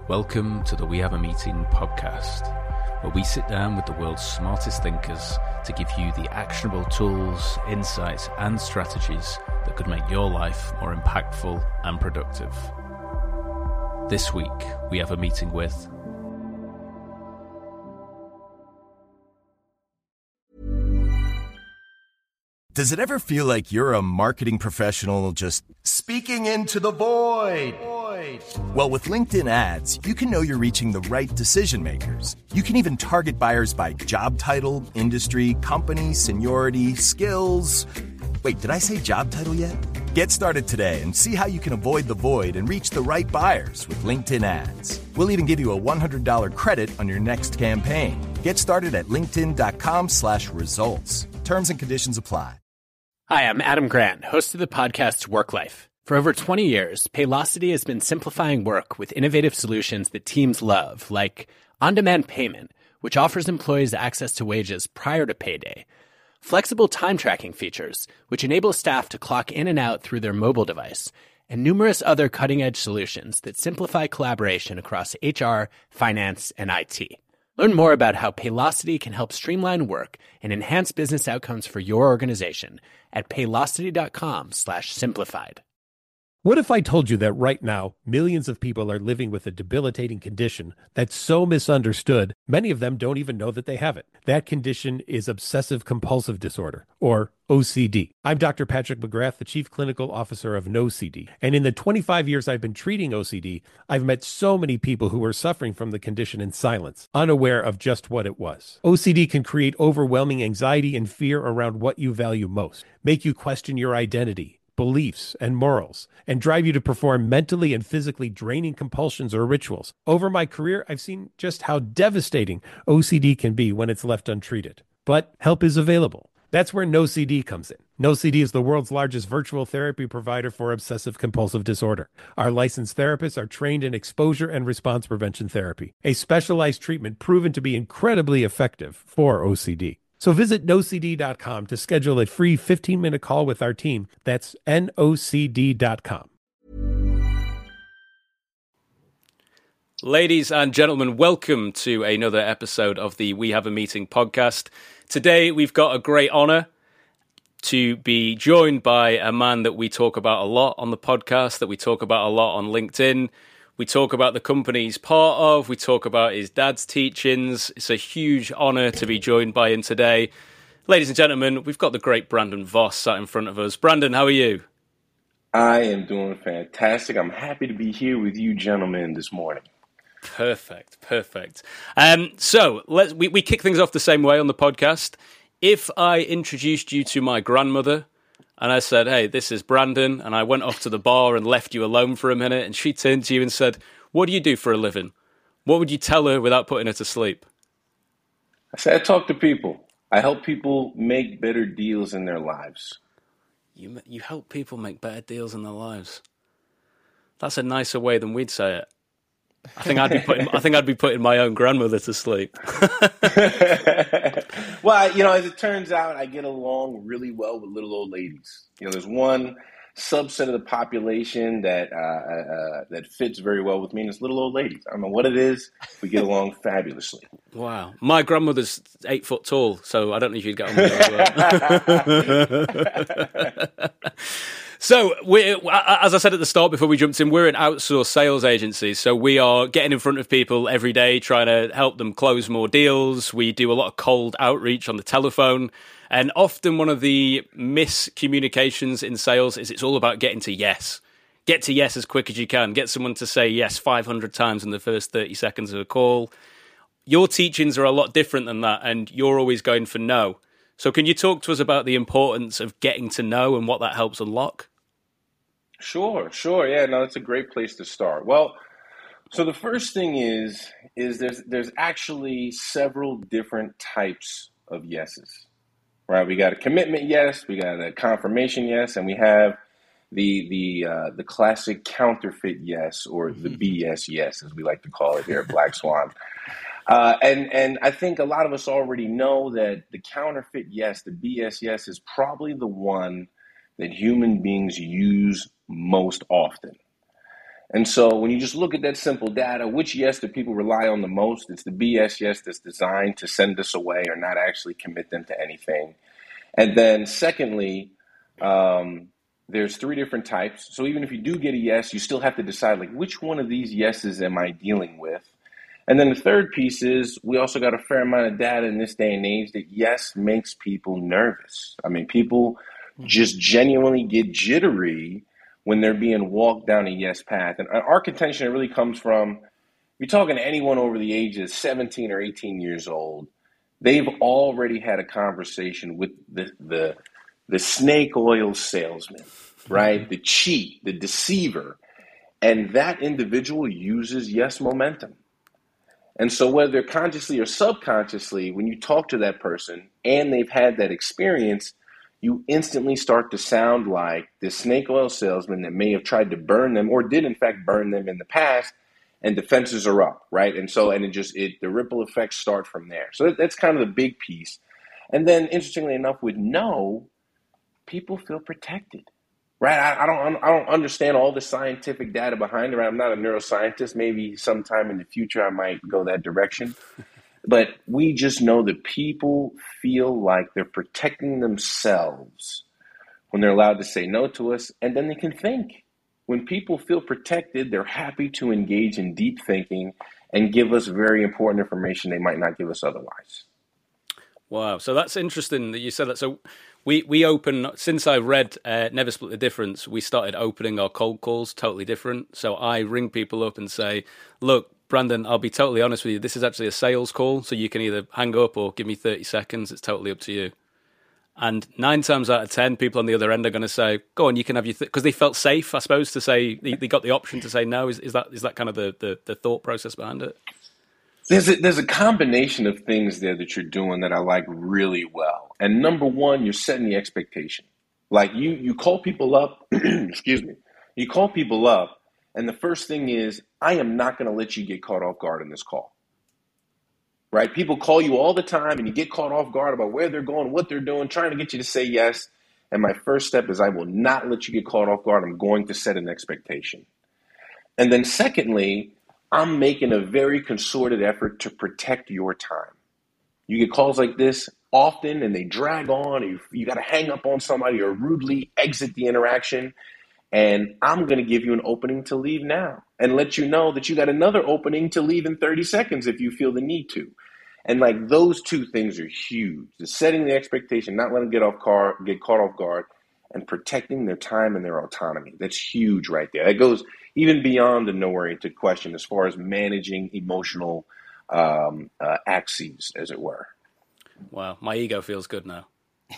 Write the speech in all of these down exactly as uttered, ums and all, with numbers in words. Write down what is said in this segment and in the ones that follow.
Welcome to the We Have a Meeting podcast, where we sit down with the world's smartest thinkers to give you the actionable tools, insights, and strategies that could make your life more impactful and productive. This week, we have a meeting with Does it ever feel like you're a marketing professional just speaking into the void? Well, with LinkedIn ads, you can know you're reaching the right decision makers. You can even target buyers by job title, industry, company, seniority, skills. Wait, did I say job title yet? Get started today and see how you can avoid the void and reach the right buyers with LinkedIn ads. We'll even give you a one hundred dollars credit on your next campaign. Get started at linkedin.com slash results. Terms and conditions apply. Hi, I'm Adam Grant, host of the podcast Work Life. For over twenty years, Paylocity has been simplifying work with innovative solutions that teams love, like on-demand payment, which offers employees access to wages prior to payday, flexible time tracking features, which enable staff to clock in and out through their mobile device, and numerous other cutting-edge solutions that simplify collaboration across H R, finance, and I T. Learn more about how Paylocity can help streamline work and enhance business outcomes for your organization at paylocity.com slash simplified. What if I told you that right now, millions of people are living with a debilitating condition that's so misunderstood, many of them don't even know that they have it? That condition is obsessive-compulsive disorder, or O C D. I'm Doctor Patrick McGrath, the Chief Clinical Officer of NoCD. And in the twenty-five years I've been treating O C D, I've met so many people who were suffering from the condition in silence, unaware of just what it was. O C D can create overwhelming anxiety and fear around what you value most, make you question your identity, beliefs, and morals, and drive you to perform mentally and physically draining compulsions or rituals. Over my career, I've seen just how devastating O C D can be when it's left untreated. But help is available. That's where NoCD comes in. NoCD is the world's largest virtual therapy provider for obsessive-compulsive disorder. Our licensed therapists are trained in exposure and response prevention therapy, a specialized treatment proven to be incredibly effective for O C D. So visit no c d dot com to schedule a free fifteen-minute call with our team. That's N O C D dot com. Ladies and gentlemen, welcome to another episode of the We Have a Meeting podcast. Today, we've got a great honor to be joined by a man that we talk about a lot on the podcast, that we talk about a lot on LinkedIn. We talk about the company he's part of. We talk about his dad's teachings. It's a huge honor to be joined by him today. Ladies and gentlemen, we've got the great Brandon Voss sat in front of us. Brandon, how are you? I am doing fantastic. I'm happy to be here with you gentlemen this morning. Perfect, perfect. Um, so let's we, we kick things off the same way on the podcast. If I introduced you to my grandmother and I said, hey, this is Brandon, and I went off to the bar and left you alone for a minute, and she turned to you and said, what do you do for a living? What would you tell her without putting her to sleep? I said, I talk to people. I help people make better deals in their lives. You you help people make better deals in their lives. That's a nicer way than we'd say it. I think I'd be putting I think I'd be putting my own grandmother to sleep. Well, you know, as it turns out, I get along really well with little old ladies. You know, there's one subset of the population that uh, uh, that fits very well with me, and it's little old ladies. I don't know what it is. We get along fabulously. Wow. My grandmother's eight foot tall, so I don't know if you'd get on with her as well. So, we're, as I said at the start before we jumped in, we're an outsourced sales agency. So we are getting in front of people every day, trying to help them close more deals. We do a lot of cold outreach on the telephone. And often one of the miscommunications in sales is it's all about getting to yes. Get to yes as quick as you can. Get someone to say yes five hundred times in the first thirty seconds of a call. Your teachings are a lot different than that, and you're always going for no. So can you talk to us about the importance of getting to know and what that helps unlock? Sure, sure. Yeah, no, that's a great place to start. Well, so the first thing is, is there's there's actually several different types of yeses, right? We got a commitment yes, we got a confirmation yes, and we have the the uh, the classic counterfeit yes, or the B S yes, as we like to call it here at Black Swan. Uh, and and I think a lot of us already know that the counterfeit yes, the B S yes, is probably the one that human beings use most often. And so when you just look at that simple data, which yes do people rely on the most? It's the B S yes that's designed to send us away or not actually commit them to anything. And then secondly, um, there's three different types. So even if you do get a yes, you still have to decide, like, which one of these yeses am I dealing with? And then the third piece is we also got a fair amount of data in this day and age that yes makes people nervous. I mean, people just genuinely get jittery when they're being walked down a yes path. And our contention really comes from, if you're talking to anyone over the age of seventeen or eighteen years old, they've already had a conversation with the the, the snake oil salesman, right? The cheat, the deceiver. And that individual uses yes momentum. And so whether consciously or subconsciously, when you talk to that person and they've had that experience, you instantly start to sound like the snake oil salesman that may have tried to burn them or did in fact burn them in the past, and defenses are up, right? And so, and it just, it the ripple effects start from there. So that, that's kind of the big piece. And then interestingly enough, with no, people feel protected. Right, I, I don't. I don't understand all the scientific data behind it. Right? I'm not a neuroscientist. Maybe sometime in the future I might go that direction. But we just know that people feel like they're protecting themselves when they're allowed to say no to us, and then they can think. When people feel protected, they're happy to engage in deep thinking and give us very important information they might not give us otherwise. Wow, so that's interesting that you said that. So we, we open, since I read uh, Never Split the Difference, we started opening our cold calls totally different. So I ring people up and say, look, Brandon, I'll be totally honest with you. This is actually a sales call, so you can either hang up or give me thirty seconds. It's totally up to you. And nine times out of ten, people on the other end are going to say, go on, you can have your... Because th- they felt safe, I suppose, to say, they, they got the option to say no. Is, is that is that kind of the, the, the thought process behind it? There's a, there's a combination of things there that you're doing that I like really well. And number one, you're setting the expectation. Like you, you call people up, excuse me, you call people up, and the first thing is, I am not going to let you get caught off guard in this call. Right? People call you all the time and you get caught off guard about where they're going, what they're doing, trying to get you to say yes. And my first step is I will not let you get caught off guard. I'm going to set an expectation. And then secondly, I'm making a very concerted effort to protect your time. You get calls like this often and they drag on. You, you got to hang up on somebody or rudely exit the interaction. And I'm going to give you an opening to leave now and let you know that you got another opening to leave in thirty seconds if you feel the need to. And like those two things are huge. The setting the expectation, not letting them get off car, get caught off guard, and protecting their time and their autonomy. That's huge right there. That goes even beyond the no-oriented question as far as managing emotional um, uh, axes, as it were. Wow, my ego feels good now.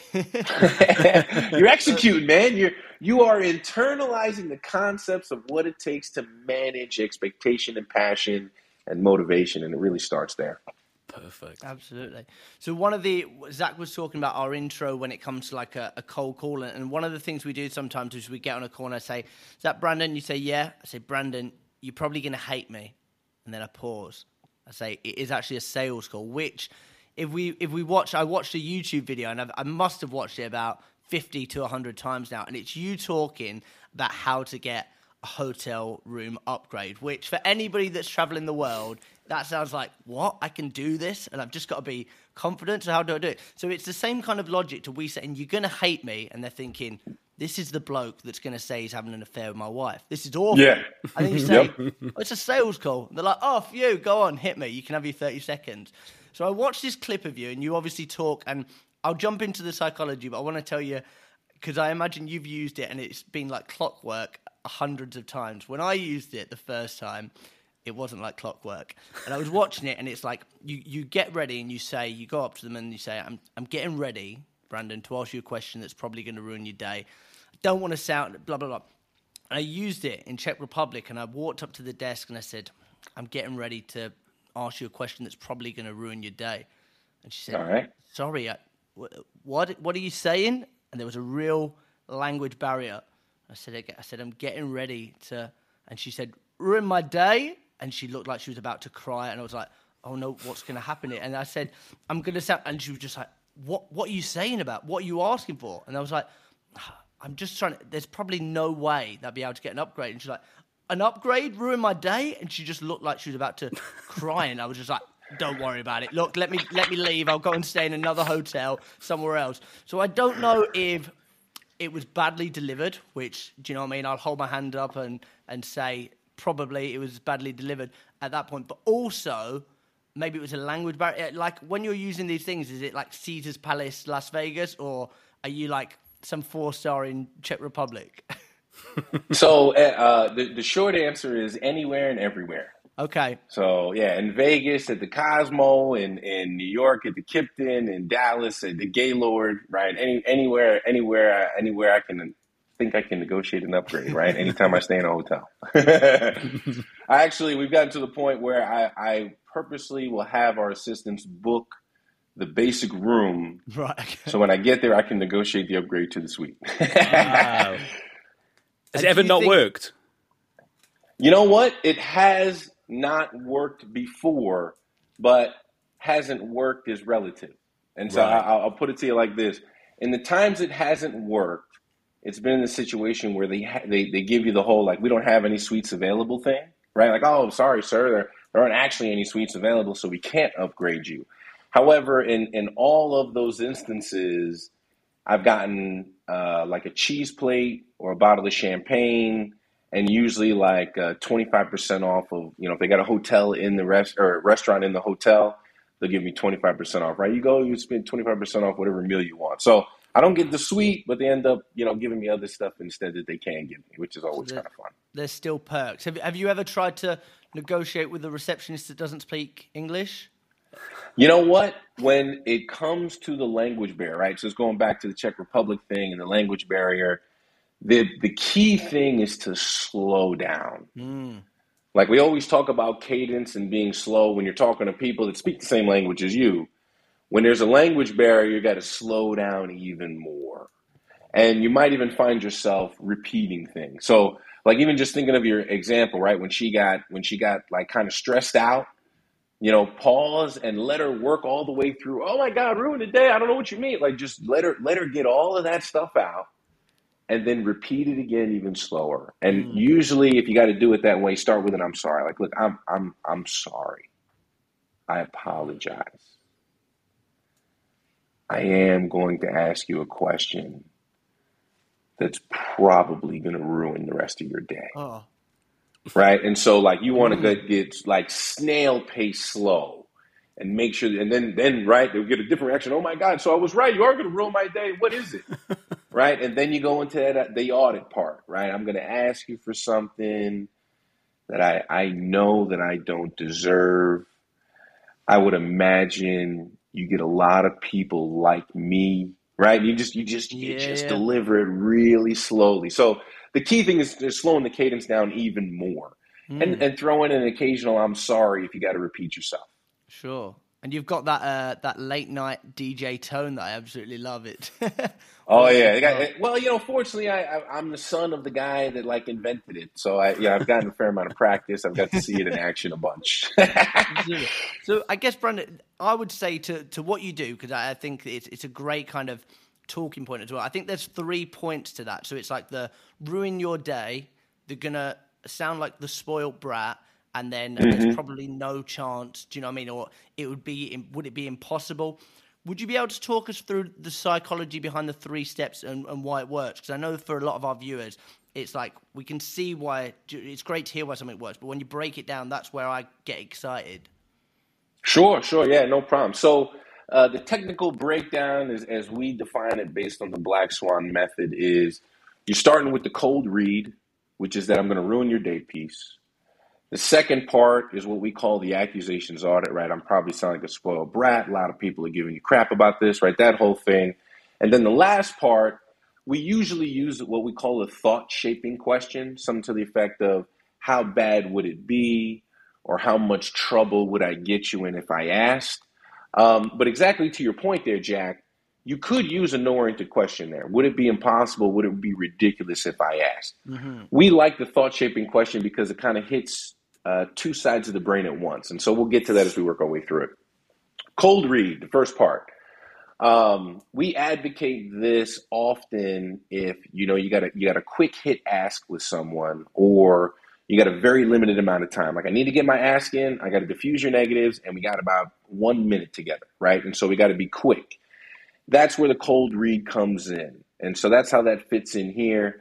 You're executing, man. You're you are internalizing the concepts of what it takes to manage expectation and passion and motivation, and it really starts there. Perfect. Absolutely. So one of the, Zach was talking about our intro when it comes to like a, a cold call. And one of the things we do sometimes is we get on a call and I say, is that Brandon? You say, yeah. I say, Brandon, you're probably going to hate me. And then I pause. I say, it is actually a sales call, which if we if we watch, I watched a YouTube video and I've, I must have watched it about fifty to one hundred times now. And it's you talking about how to get a hotel room upgrade, which for anybody that's traveling the world, that sounds like, what? I can do this? And I've just got to be confident. So how do I do it? So it's the same kind of logic to we saying, you're going to hate me. And they're thinking, this is the bloke that's going to say he's having an affair with my wife. This is awful. Yeah. And then you say, yep. Oh, it's a sales call. And they're like, oh, for you, go on, hit me. You can have your thirty seconds. So I watched this clip of you and you obviously talk, and I'll jump into the psychology, but I want to tell you, because I imagine you've used it and it's been like clockwork hundreds of times. When I used it the first time, it wasn't like clockwork. And I was watching it and it's like, you, you get ready and you say, you go up to them and you say, I'm I'm getting ready, Brandon, to ask you a question that's probably going to ruin your day. I don't want to sound blah, blah, blah. And I used it in Czech Republic and I walked up to the desk and I said, I'm getting ready to ask you a question that's probably going to ruin your day. And she said, all right. Sorry, I, what what are you saying? And there was a real language barrier. I said, I said, I'm getting ready to, and she said, ruin my day? And she looked like she was about to cry, and I was like, oh no, what's going to happen here? And I said, I'm going to sound, and she was just like, what What are you saying about? What are you asking for? And I was like, I'm just trying to, there's probably no way that I'd be able to get an upgrade. And she's like, an upgrade ruin my day? And she just looked like she was about to cry, and I was just like, don't worry about it. Look, let me let me leave. I'll go and stay in another hotel somewhere else. So I don't know if it was badly delivered, which, do you know what I mean? I'll hold my hand up and, and say probably it was badly delivered at that point. But also, maybe it was a language barrier. Like, when you're using these things, is it like Caesar's Palace, Las Vegas, or are you like some four-star in Czech Republic? So uh, the, the short answer is anywhere and everywhere. Okay. So, yeah, in Vegas at the Cosmo, in, in New York at the Kipton, in Dallas at the Gaylord, right? Any anywhere, anywhere, anywhere I can think I can negotiate an upgrade, right? Anytime I stay in a hotel. I actually, we've gotten to the point where I, I purposely will have our assistants book the basic room, right? So when I get there, I can negotiate the upgrade to the suite. Wow. Has it ever not think- worked? You know what? It has not worked before, but hasn't worked is relative. And so Right. I, I'll put it to you like this. In the times it hasn't worked, it's been in the situation where they, ha- they they give you the whole, like, we don't have any suites available thing, right? Like, oh, sorry, sir, there, there aren't actually any suites available, so we can't upgrade you. However, in, in all of those instances, I've gotten uh, like a cheese plate or a bottle of champagne, and usually like uh, twenty-five percent off of, you know, if they got a hotel in the rest or a restaurant in the hotel, they'll give me twenty-five percent off, right? You go, you spend twenty-five percent off whatever meal you want. So I don't get the suite, but they end up, you know, giving me other stuff instead that they can give me, which is always So kind of fun. There's still perks. Have, have you ever tried to negotiate with a receptionist that doesn't speak English? You know what? When it comes to the language barrier, right? So it's going back to the Czech Republic thing and the language barrier. The the key thing is to slow down. Mm. Like, we always talk about cadence and being slow when you're talking to people that speak the same language as you. When there's a language barrier, you got to slow down even more. And you might even find yourself repeating things. So, like, even just thinking of your example, right? When she got when she got like kind of stressed out, you know, pause and let her work all the way through. Oh my God, ruined the day. I don't know what you mean. Like, just let her let her get all of that stuff out. And then repeat it again even slower. And Mm. usually, if you got to do it that way, start with an "I'm sorry." Like, look, I'm I'm I'm sorry. I apologize. I am going to ask you a question that's probably going to ruin the rest of your day, Oh, right? And so, like, you want to get, get like snail pace slow. And make sure, and then, then right, they'll get a different reaction. Oh my God! So I was right. You are going to ruin my day. What is it? Right? And then you go into that, the audit part, right? I'm going to ask you for something that I I know that I don't deserve. I would imagine you get a lot of people like me, right? You just you just you Yeah, just yeah. deliver it really slowly. So the key thing is just slowing the cadence down even more, and and throw in an occasional "I'm sorry" if you got to repeat yourself. sure. And you've got that uh, that late night D J tone that I absolutely love it. Oh yeah, they got, well, you know, fortunately, I, I I'm the son of the guy that like invented it, so I yeah I've gotten a fair amount of practice. I've got to see it in action a bunch. Absolutely. So I guess, Brandon, I would say to, to what you do, because I I think it's it's a great kind of talking point as well. I think there's three points to that. So it's like the ruin your day, they're going to sound like the spoiled brat, and then there's probably no chance, do you know what I mean? Or it would be, would it be impossible? Would you be able to talk us through the psychology behind the three steps and, and why it works? Because I know for a lot of our viewers, it's like we can see why, it's great to hear why something works, but when you break it down, that's where I get excited. Sure, sure, yeah, no problem. So uh, the technical breakdown is, as we define it based on the Black Swan method, is you're starting with the cold read, which is that I'm going to ruin your day piece. The second part is what we call the accusations audit, right? I'm probably sounding like a spoiled brat. A lot of people are giving you crap about this, right? That whole thing. And then the last part, we usually use what we call a thought-shaping question, something to the effect of, how bad would it be? Or how much trouble would I get you in if I asked? Um, but exactly to your point there, Jack, you could use a no-oriented question there. Would it be impossible? Would it be ridiculous if I asked? Mm-hmm. We like the thought-shaping question because it kind of hits uh, two sides of the brain at once. And so we'll get to that as we work our way through it. Cold read, the first part. Um, we advocate this often if, you know, you got a, you got a quick hit ask with someone, or You got a very limited amount of time. Like, I need to get my ask in, I got to diffuse your negatives, and we got about one minute together, right? And so we got to be quick. That's where the cold read comes in. And so that's how that fits in here.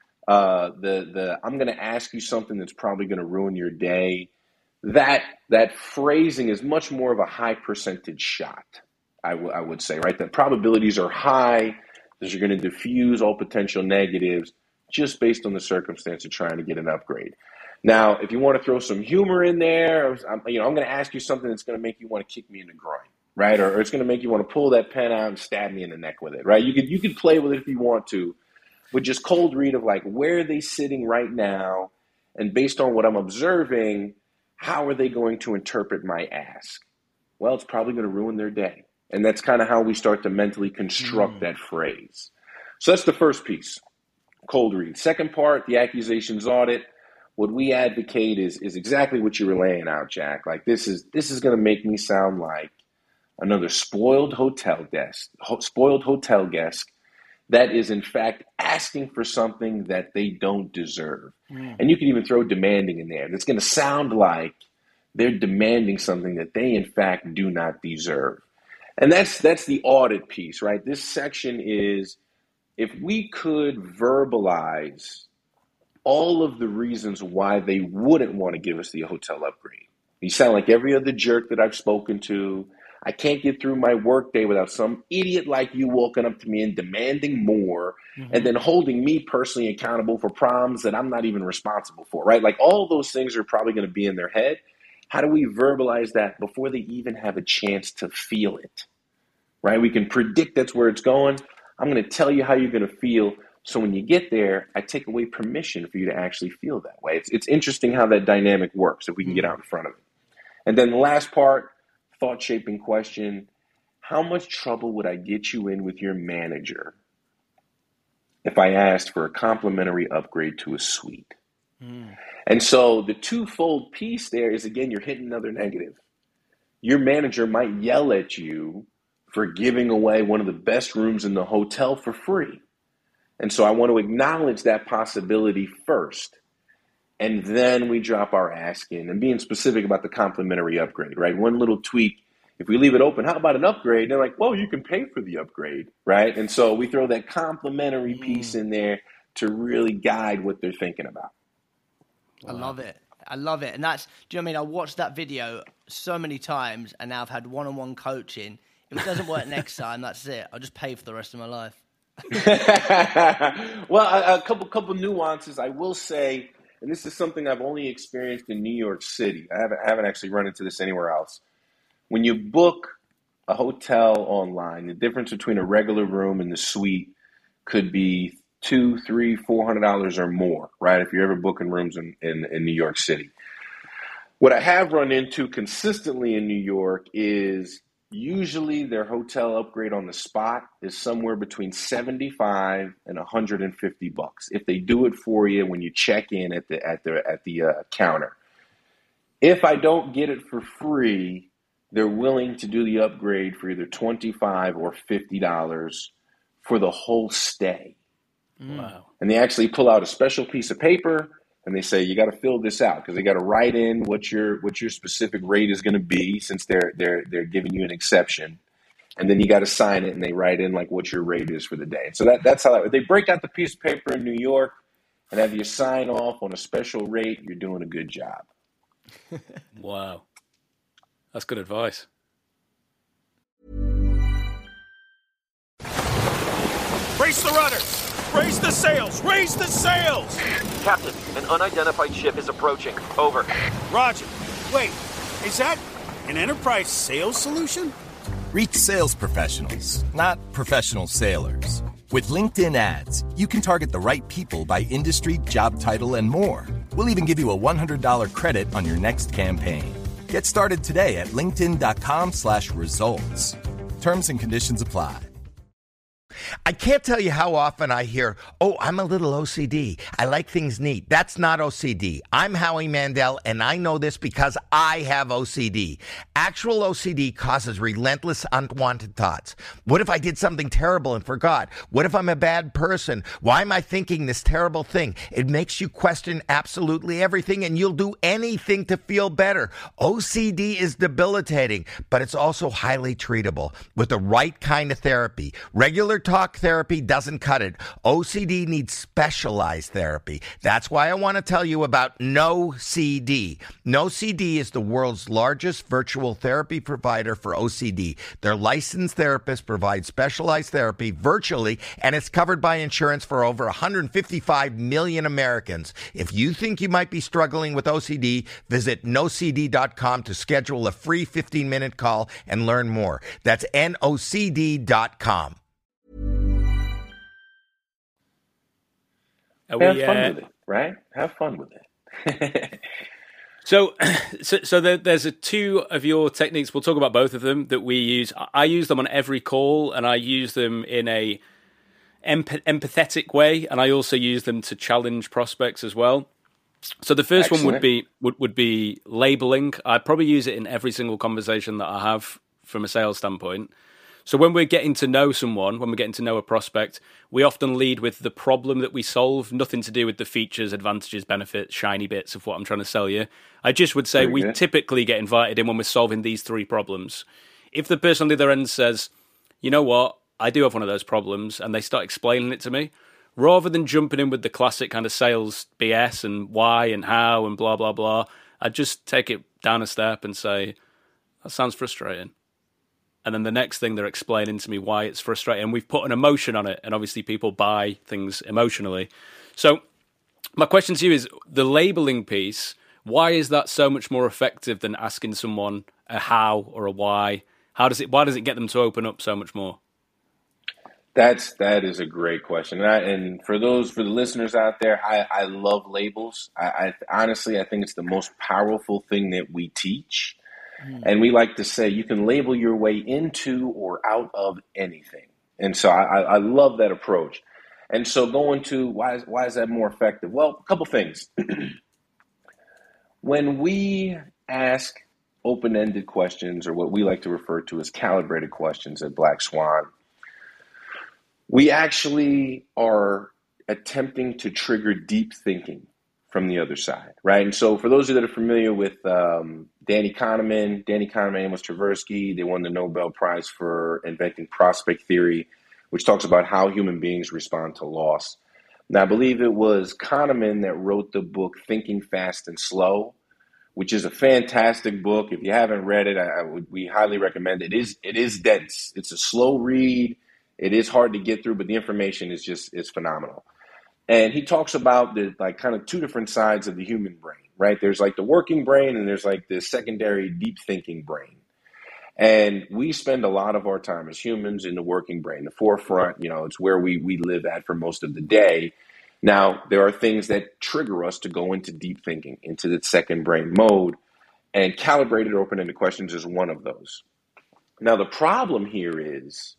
Uh, the the I'm going to ask you something that's probably going to ruin your day. That that phrasing is much more of a high percentage shot, I, w- I would say, right? The probabilities are high that you're going to diffuse all potential negatives just based on the circumstance of trying to get an upgrade. Now, if you want to throw some humor in there, I'm, you know, I'm going to ask you something that's going to make you want to kick me in the groin, right? Or, or it's going to make you want to pull that pen out and stab me in the neck with it, right? You could you could play with it if you want to, but just cold read of like, where are they sitting right now? And based on what I'm observing, how are they going to interpret my ask? Well, it's probably going to ruin their day. And that's kind of how we start to mentally construct mm. that phrase. So that's the first piece, cold read. Second part, the accusations audit. What we advocate is is exactly what you were laying out, Jack. Like, this is this is going to make me sound like another spoiled hotel guest, ho- spoiled hotel guest that is in fact asking for something that they don't deserve. Mm. And you can even throw demanding in there. It's going to sound like they're demanding something that they in fact do not deserve. And that's that's the audit piece, right? This section is, if we could verbalize all of the reasons why they wouldn't want to give us the hotel upgrade. You sound like every other jerk that I've spoken to. I can't get through my workday without some idiot like you walking up to me and demanding more, mm-hmm. and then holding me personally accountable for problems that I'm not even responsible for, right? Like, all those things are probably going to be in their head. How do we verbalize that before they even have a chance to feel it, right? We can predict that's where it's going. I'm going to tell you how you're going to feel. So when you get there, I take away permission for you to actually feel that way. It's it's interesting how that dynamic works if we can get out in front of it. And then the last part, thought-shaping question, how much trouble would I get you in with your manager if I asked for a complimentary upgrade to a suite? Mm. And so the twofold piece there is, again, you're hitting another negative. Your manager might yell at you for giving away one of the best rooms in the hotel for free. And so I want to acknowledge that possibility first. And then we drop our ask in, and being specific about the complimentary upgrade, right? One little tweak. If we leave it open, how about an upgrade? They're like, well, you can pay for the upgrade, right? And so we throw that complimentary piece in there to really guide what they're thinking about. I love it. I love it. And that's, do you know what I mean? I watched that video so many times, and now I've had one-on-one coaching. If it doesn't work next time, that's it. I'll just pay for the rest of my life. Well, a, a couple couple nuances. I will say, and this is something I've only experienced in New York City. I haven't, I haven't actually run into this anywhere else. When you book a hotel online, the difference between a regular room and the suite could be two, three, four hundred dollars or more, right? If you're ever booking rooms in, in, in New York City. What I have run into consistently in New York is usually their hotel upgrade on the spot is somewhere between seventy-five and one hundred fifty bucks if they do it for you when you check in at the at the at the uh, counter. If I don't get it for free, they're willing to do the upgrade for either twenty-five or fifty dollars for the whole stay. Wow. And they actually pull out a special piece of paper and they say, you got to fill this out, because they got to write in what your what your specific rate is going to be, since they're they're they're giving you an exception. And then you got to sign it, and they write in like what your rate is for the day. So that that's how that, they break out the piece of paper in New York and have you sign off on a special rate. You're doing a good job. Wow. That's good advice. Brace the rudders! Raise the sails! Raise the sails! Captain, an unidentified ship is approaching. Over. Roger. Wait, is that an enterprise sales solution? Reach sales professionals, not professional sailors. With LinkedIn ads, you can target the right people by industry, job title, and more. We'll even give you a one hundred dollars credit on your next campaign. Get started today at linkedin.com slash results. Terms and conditions apply. I can't tell you how often I hear, oh, I'm a little O C D. I like things neat. That's not O C D. I'm Howie Mandel, and I know this because I have O C D. Actual O C D causes relentless unwanted thoughts. What if I did something terrible and forgot? What if I'm a bad person? Why am I thinking this terrible thing? It makes you question absolutely everything, and you'll do anything to feel better. O C D is debilitating, but it's also highly treatable with the right kind of therapy. Regular talk therapy doesn't cut it. O C D needs specialized therapy. That's why I want to tell you about NoCD. NoCD is the world's largest virtual therapy provider for O C D. Their licensed therapists provide specialized therapy virtually, and it's covered by insurance for over one hundred fifty-five million Americans. If you think you might be struggling with O C D, visit no c d dot com to schedule a free fifteen-minute call and learn more. That's N O C D dot com. Are Have we, fun uh, with it, right? Have fun with it. So, so, so there, there's a two of your techniques. We'll talk about both of them that we use. I use them on every call, and I use them in a empath- empathetic way, and I also use them to challenge prospects as well. So the first Excellent. one would be would, would be labeling. I probably use it in every single conversation that I have from a sales standpoint. So when we're getting to know someone, when we're getting to know a prospect, we often lead with the problem that we solve, nothing to do with the features, advantages, benefits, shiny bits of what I'm trying to sell you. I just would say Very we good. typically get invited in when we're solving these three problems. If the person on the other end says, you know what, I do have one of those problems, and they start explaining it to me, rather than jumping in with the classic kind of sales B S and why and how and blah, blah, blah, I just take it down a step and say, that sounds frustrating. And then the next thing they're explaining to me why it's frustrating. And we've put an emotion on it. And obviously people buy things emotionally. So my question to you is the labeling piece. Why is that so much more effective than asking someone a how or a why? How does it, why does it get them to open up so much more? That's that is a great question, and, I, and for those for the listeners out there, I, I love labels. I, I honestly, I think it's the most powerful thing that we teach, mm. and we like to say you can label your way into or out of anything, and so I, I love that approach. And so going to why is why is that more effective? Well, a couple things. When we ask open-ended questions, or what we like to refer to as calibrated questions at Black Swan, we actually are attempting to trigger deep thinking from the other side, right? And so for those of you that are familiar with um, Danny Kahneman, Danny Kahneman and Amos Tversky, they won the Nobel Prize for inventing prospect theory, which talks about how human beings respond to loss. Now, I believe it was Kahneman that wrote the book Thinking Fast and Slow, which is a fantastic book. If you haven't read it, I, I would, we highly recommend it. It is, it is dense. It's a slow read. It is hard to get through, but the information is just is phenomenal. And he talks about the like kind of two different sides of the human brain, right? There's like the working brain and there's like the secondary deep thinking brain. And we spend a lot of our time as humans in the working brain, the forefront, you know, it's where we we live at for most of the day. Now, there are things that trigger us to go into deep thinking, into the second brain mode, and calibrated open-ended questions is one of those. Now, the problem here is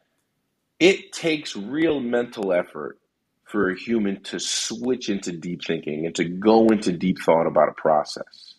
it takes real mental effort for a human to switch into deep thinking and to go into deep thought about a process.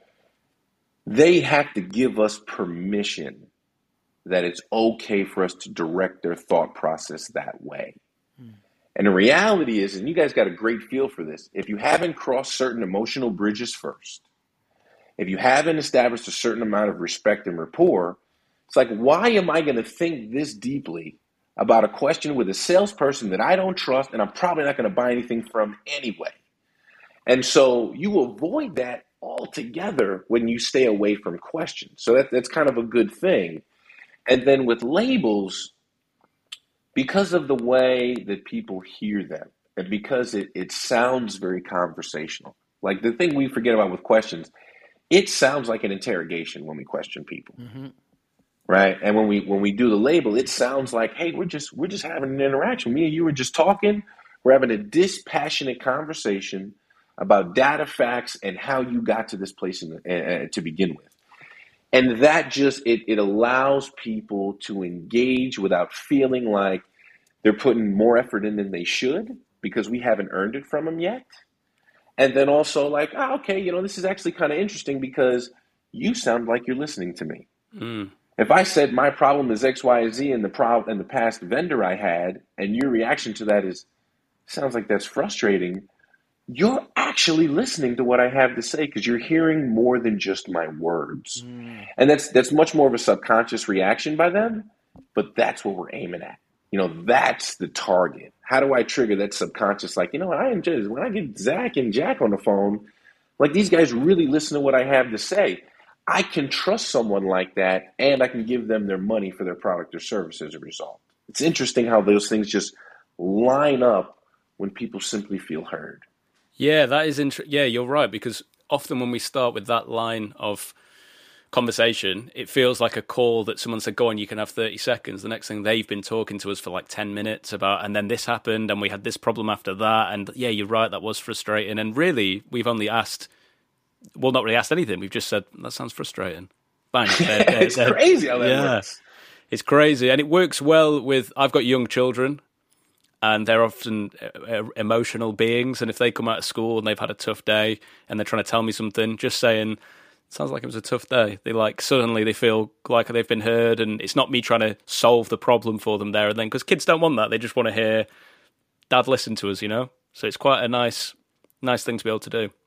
They have to give us permission that it's okay for us to direct their thought process that way. Hmm. And the reality is, and you guys got a great feel for this, if you haven't crossed certain emotional bridges first, if you haven't established a certain amount of respect and rapport, it's like, why am I going to think this deeply about a question with a salesperson that I don't trust and I'm probably not going to buy anything from anyway? And so you avoid that altogether when you stay away from questions. So that, that's kind of a good thing. And then with labels, because of the way that people hear them and because it, it sounds very conversational, like the thing we forget about with questions, it sounds like an interrogation when we question people. Mm-hmm. Right. And when we when we do the label, it sounds like, hey, we're just we're just having an interaction. Me and you were just talking. We're having a dispassionate conversation about data, facts, and how you got to this place in the, uh, to begin with. And that just it, it allows people to engage without feeling like they're putting more effort in than they should because we haven't earned it from them yet. And then also like, oh, okay, you know, this is actually kind of interesting because you sound like you're listening to me. Mm. If I said my problem is X, Y, Z and the problem and the past vendor I had, and your reaction to that is, sounds like that's frustrating, you're actually listening to what I have to say because you're hearing more than just my words. Mm. And that's that's much more of a subconscious reaction by them, but that's what we're aiming at. You know, that's the target. How do I trigger that subconscious? Like, you know what, I enjoy this. When I get Zach and Jack on the phone, like these guys really listen to what I have to say. I can trust someone like that, and I can give them their money for their product or service as a result. It's interesting how those things just line up when people simply feel heard. Yeah, that is interesting. Yeah, you're right, because often when we start with that line of conversation, it feels like a call that someone said, go on, you can have thirty seconds. The next thing, they've been talking to us for like ten minutes about, and then this happened, and we had this problem after that, and yeah, you're right, that was frustrating. And really, we've only asked, well, not really asked anything. We've just said, that sounds frustrating. Bang. They're, they're, it's they're, crazy how that yeah, works. It's crazy, and it works well with, I've got young children, and they're often emotional beings, and if they come out of school and they've had a tough day and they're trying to tell me something, just saying, sounds like it was a tough day, they like suddenly they feel like they've been heard, and it's not me trying to solve the problem for them there and then, because kids don't want that. They just want to hear Dad listen to us, you know. So it's quite a nice nice thing to be able to do.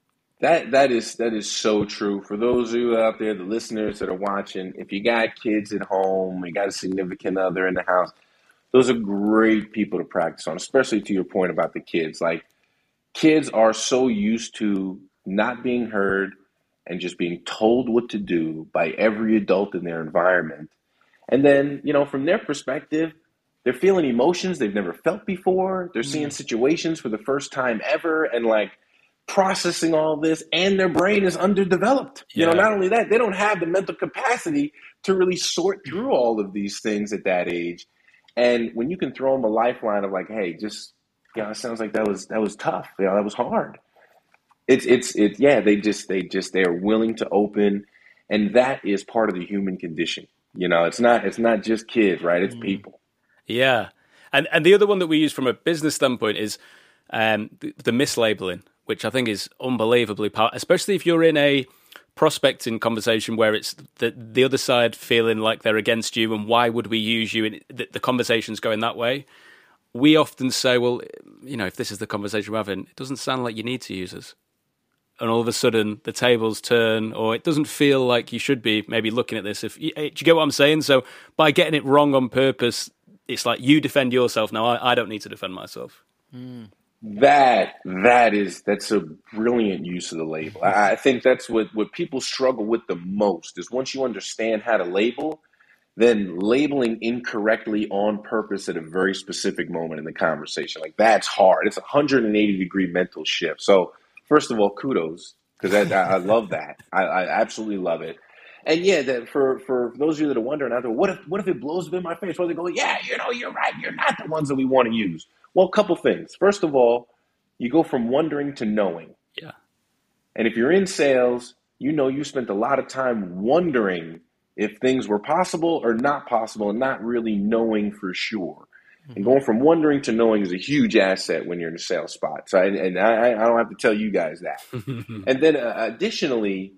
That that is that is so true. For those of you out there, the listeners that are watching, if you got kids at home, you got a significant other in the house, those are great people to practice on, especially to your point about the kids. Like, kids are so used to not being heard and just being told what to do by every adult in their environment. And then, you know, from their perspective, they're feeling emotions they've never felt before. They're seeing situations for the first time ever and like processing all this, and their brain is underdeveloped. Yeah. You know, not only that, they don't have the mental capacity to really sort through all of these things at that age. And when you can throw them a lifeline of like, hey, just, you know, it sounds like that was that was tough. You know, that was hard. It's it's it's yeah, they just they just they are willing to open, and that is part of the human condition. You know, it's not it's not just kids, right? It's people. Yeah, and and the other one that we use from a business standpoint is um, the, the mislabeling, which I think is unbelievably powerful, especially if you're in a prospecting conversation where it's the the other side feeling like they're against you and why would we use you, and the, the conversation's going that way. We often say, well, you know, if this is the conversation we're having, it doesn't sound like you need to use us. And all of a sudden the tables turn, or it doesn't feel like you should be maybe looking at this. If do you get what I'm saying? So by getting it wrong on purpose, it's like you defend yourself. Now I, I don't need to defend myself. Mm. That that is that's a brilliant use of the label. I think that's what, what people struggle with the most is once you understand how to label, then labeling incorrectly on purpose at a very specific moment in the conversation. Like that's hard. It's a one hundred eighty degree mental shift. So first of all, kudos, because I, I love that. I, I absolutely love it. And yeah, that for, for those of you that are wondering out there, what if what if it blows up in my face? What if they go, yeah, you know, you're right. You're not the ones that we want to use. Well, a couple things. First of all, you go from wondering to knowing. Yeah. And if you're in sales, you know you spent a lot of time wondering if things were possible or not possible and not really knowing for sure. Mm-hmm. And going from wondering to knowing is a huge asset when you're in a sales spot. So, I, and I, I don't have to tell you guys that. And then uh, additionally,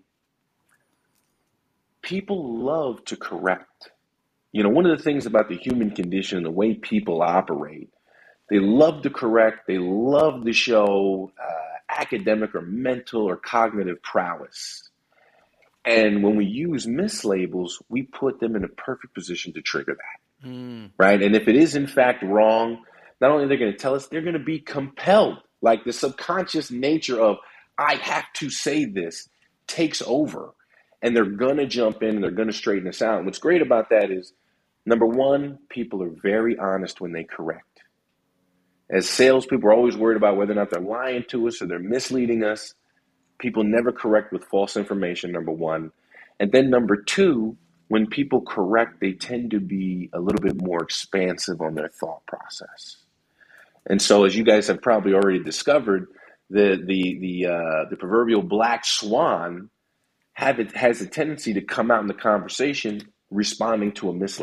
people love to correct. You know, one of the things about the human condition and the way people operate, they love to correct. They love to show uh, academic or mental or cognitive prowess. And when we use mislabels, we put them in a perfect position to trigger that, mm. right? And if it is in fact wrong, not only are they going to tell us, they're going to be compelled. Like the subconscious nature of, I have to say this, takes over. And they're going to jump in and they're going to straighten us out. And what's great about that is, number one, people are very honest when they correct. As salespeople, we're always worried about whether or not they're lying to us or they're misleading us. People never correct with false information, number one. And then number two, when people correct, they tend to be a little bit more expansive on their thought process. And so as you guys have probably already discovered, the the the uh, the proverbial black swan have it, has a tendency to come out in the conversation responding to a mislabel.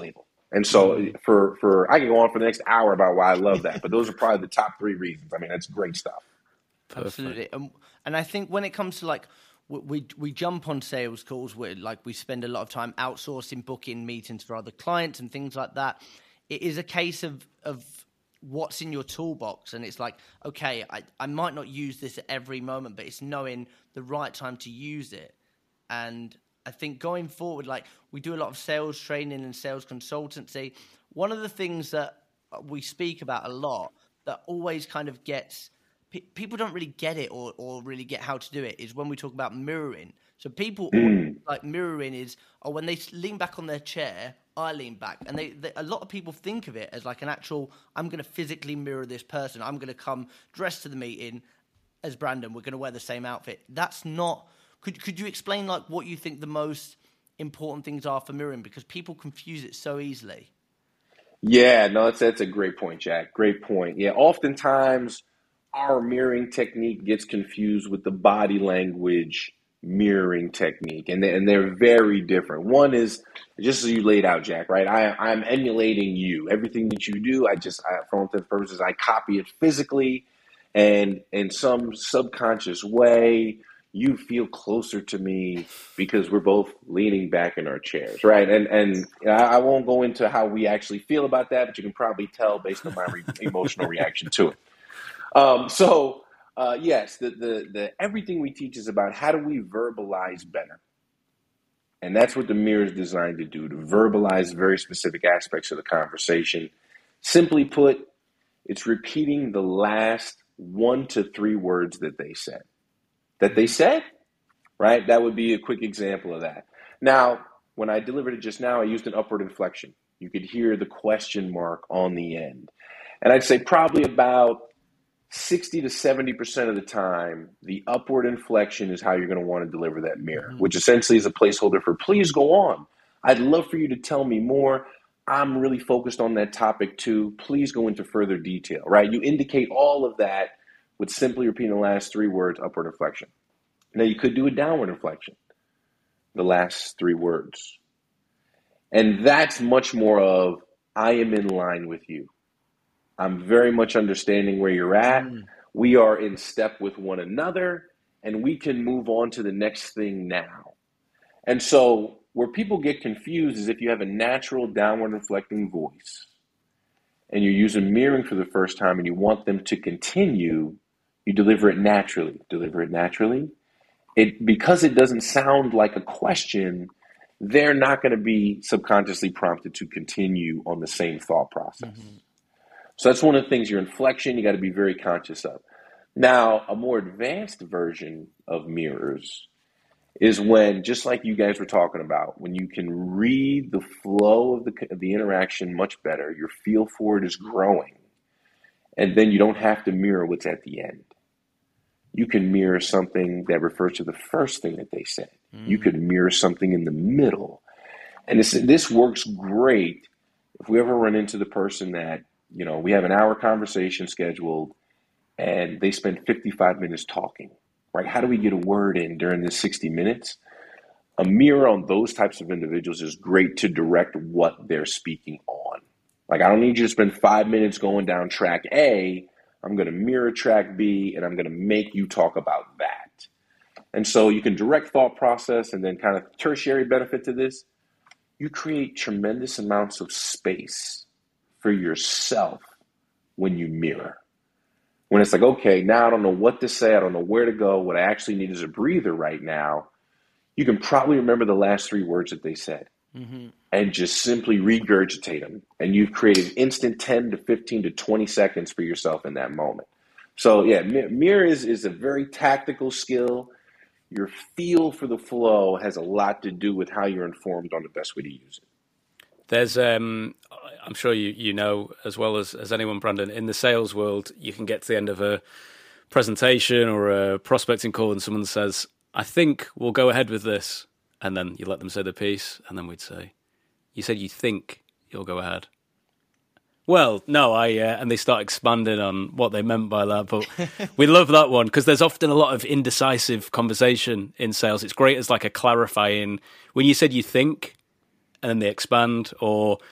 And so for, for I can go on for the next hour about why I love that, but those are probably the top three reasons. I mean, that's great stuff. Absolutely. And, and I think when it comes to like, we, we we jump on sales calls where like we spend a lot of time outsourcing, booking meetings for other clients and things like that. It is a case of, of what's in your toolbox. And it's like, okay, I, I might not use this at every moment, but it's knowing the right time to use it. And I think going forward, like we do a lot of sales training and sales consultancy. One of the things that we speak about a lot that always kind of gets, pe- people don't really get it or, or really get how to do it is when we talk about mirroring. So people Mm. like mirroring is, oh, when they lean back on their chair, I lean back. And they, they a lot of people think of it as like an actual, I'm going to physically mirror this person. I'm going to come dressed to the meeting as Brandon. We're going to wear the same outfit. That's not... Could could you explain like what you think the most important things are for mirroring? Because people confuse it so easily. Yeah, no, that's that's a great point, Jack. Great point. Yeah, oftentimes our mirroring technique gets confused with the body language mirroring technique, and they, and they're very different. One is just as you laid out, Jack. Right? I I'm emulating you. Everything that you do, I just I, for all intents and purposes, I copy it physically, and in some subconscious way, you feel closer to me because we're both leaning back in our chairs, right? And and I won't go into how we actually feel about that, but you can probably tell based on my re- emotional reaction to it. Um, so uh, yes, the, the the everything we teach is about how do we verbalize better, and that's what the mirror is designed to do, to verbalize very specific aspects of the conversation. Simply put, it's repeating the last one to three words that they said. That they said, right? That would be a quick example of that. Now, when I delivered it just now, I used an upward inflection. You could hear the question mark on the end. And I'd say probably about sixty to seventy percent of the time, the upward inflection is how you're going to want to deliver that mirror, which essentially is a placeholder for please go on. I'd love for you to tell me more. I'm really focused on that topic too. Please go into further detail, right? You indicate all of that with simply repeating the last three words, upward inflection. Now, you could do a downward inflection, the last three words. And that's much more of, I am in line with you. I'm very much understanding where you're at. Mm. We are in step with one another, and we can move on to the next thing now. And so where people get confused is if you have a natural downward inflecting voice, and you're using mirroring for the first time, and you want them to continue, you deliver it naturally. Deliver it naturally. It because it doesn't sound like a question, they're not going to be subconsciously prompted to continue on the same thought process. Mm-hmm. So that's one of the things, your inflection, you got to be very conscious of. Now, a more advanced version of mirrors is when, just like you guys were talking about, when you can read the flow of the, of the interaction much better, your feel for it is growing, and then you don't have to mirror what's at the end. You can mirror something that refers to the first thing that they said. Mm. You could mirror something in the middle. And this, this works great if we ever run into the person that, you know, we have an hour conversation scheduled and they spend fifty-five minutes talking, right? How do we get a word in during this sixty minutes? A mirror on those types of individuals is great to direct what they're speaking on. Like, I don't need you to spend five minutes going down track A. I'm going to mirror track B, and I'm going to make you talk about that. And so you can direct thought process, and then kind of tertiary benefit to this, you create tremendous amounts of space for yourself when you mirror. When it's like, okay, now I don't know what to say. I don't know where to go. What I actually need is a breather right now. You can probably remember the last three words that they said. Mm-hmm. And just simply regurgitate them. And you've created instant ten to fifteen to twenty seconds for yourself in that moment. So yeah, mirror is, is a very tactical skill. Your feel for the flow has a lot to do with how you're informed on the best way to use it. There's, um, I'm sure you, you know as well as, as anyone, Brandon, in the sales world, you can get to the end of a presentation or a prospecting call and someone says, I think we'll go ahead with this. And then you let them say the piece, and then we'd say, you said you think you'll go ahead. Well, no, I, uh, and they start expanding on what they meant by that. But we love that one because there's often a lot of indecisive conversation in sales. It's great as like a clarifying, when you said you think, and then they expand, or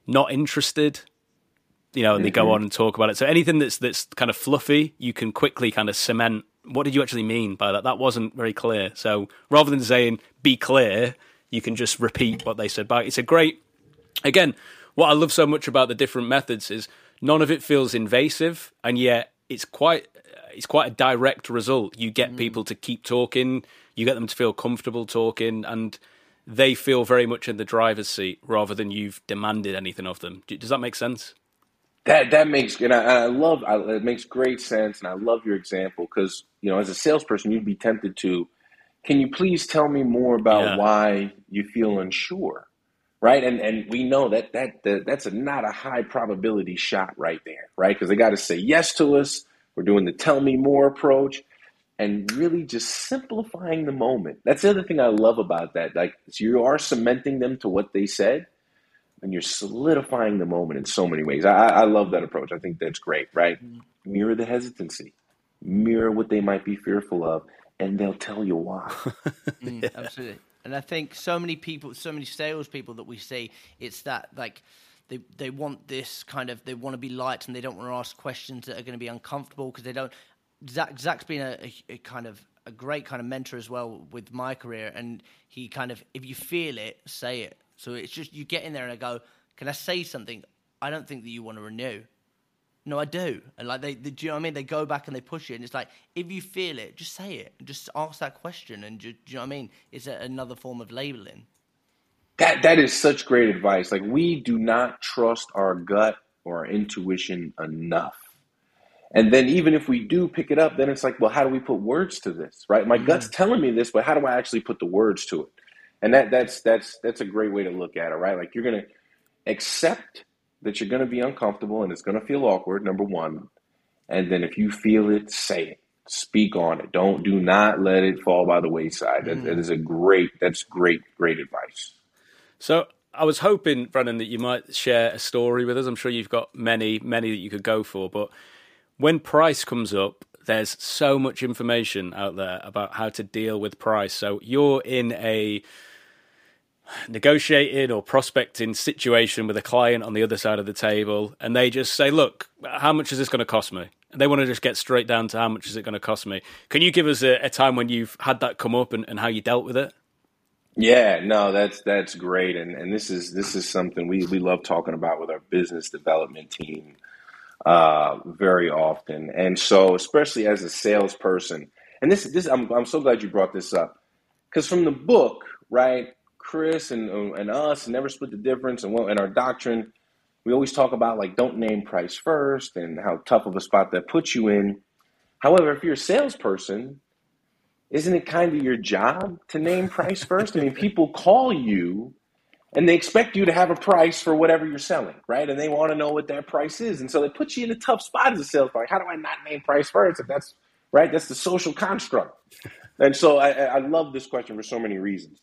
not interested, you know, and they go on and talk about it. So anything that's that's kind of fluffy, you can quickly kind of cement. What did you actually mean by that? That wasn't very clear. So rather than saying be clear, you can just repeat what they said back. It's a great, again, what I love so much about the different methods is none of it feels invasive, and yet it's quite it's quite a direct result. You get mm. people to keep talking, you get them to feel comfortable talking, and they feel very much in the driver's seat rather than you've demanded anything of them. Does that make sense? That that makes and I, I love I, it makes great sense, and I love your example because, you know, as a salesperson, you'd be tempted to, can you please tell me more about yeah. why you feel unsure, right? And and we know that that, that that's a, not a high probability shot right there, right? Because they got to say yes to us. We're doing the tell me more approach, and really just simplifying the moment. That's the other thing I love about that. Like, you are cementing them to what they said, and you're solidifying the moment in so many ways. I, I love that approach. I think that's great, right? Mm-hmm. Mirror the hesitancy. Mirror what they might be fearful of, and they'll tell you why. mm, yeah. Absolutely. And I think so many people, so many salespeople that we see, it's that, like, they they want this kind of, they want to be light, and they don't want to ask questions that are going to be uncomfortable because they don't. Zach, Zach's been a, a, a kind of a great kind of mentor as well with my career, and he kind of, if you feel it, say it. So it's just, you get in there and I go, can I say something? I don't think that you want to renew. No, I do. And like, they, they, do you know what I mean? They go back and they push it, and it's like, if you feel it, just say it. Just ask that question, and do, do you know what I mean? It's a, another form of labeling. That That is such great advice. Like, we do not trust our gut or our intuition enough. And then even if we do pick it up, then it's like, well, how do we put words to this, right? My mm-hmm. gut's telling me this, but how do I actually put the words to it? And that that's that's that's a great way to look at it, right? Like, you're going to accept that you're going to be uncomfortable and it's going to feel awkward, number one. And then if you feel it, say it. Speak on it. Don't do not let it fall by the wayside. Mm. That, that is a great, that's great, great advice. So I was hoping, Brandon, that you might share a story with us. I'm sure you've got many, many that you could go for. But when price comes up, there's so much information out there about how to deal with price. So you're in a negotiating or prospecting situation with a client on the other side of the table, and they just say, look, how much is this going to cost me? And they want to just get straight down to how much is it going to cost me. Can you give us a, a time when you've had that come up and, and how you dealt with it? Yeah, no, that's that's great. And and this is this is something we, we love talking about with our business development team uh, very often. And so, especially as a salesperson, and this this I'm I'm so glad you brought this up, because from the book, right, Chris and and us, Never Split the Difference, and and our doctrine, we always talk about, like, don't name price first and how tough of a spot that puts you in. However, if you're a salesperson, isn't it kind of your job to name price first? I mean, people call you and they expect you to have a price for whatever you're selling, right? And they want to know what that price is. And so they put you in a tough spot as a salesperson. Like, how do I not name price first? If that's right, that's the social construct. And so I, I love this question for so many reasons.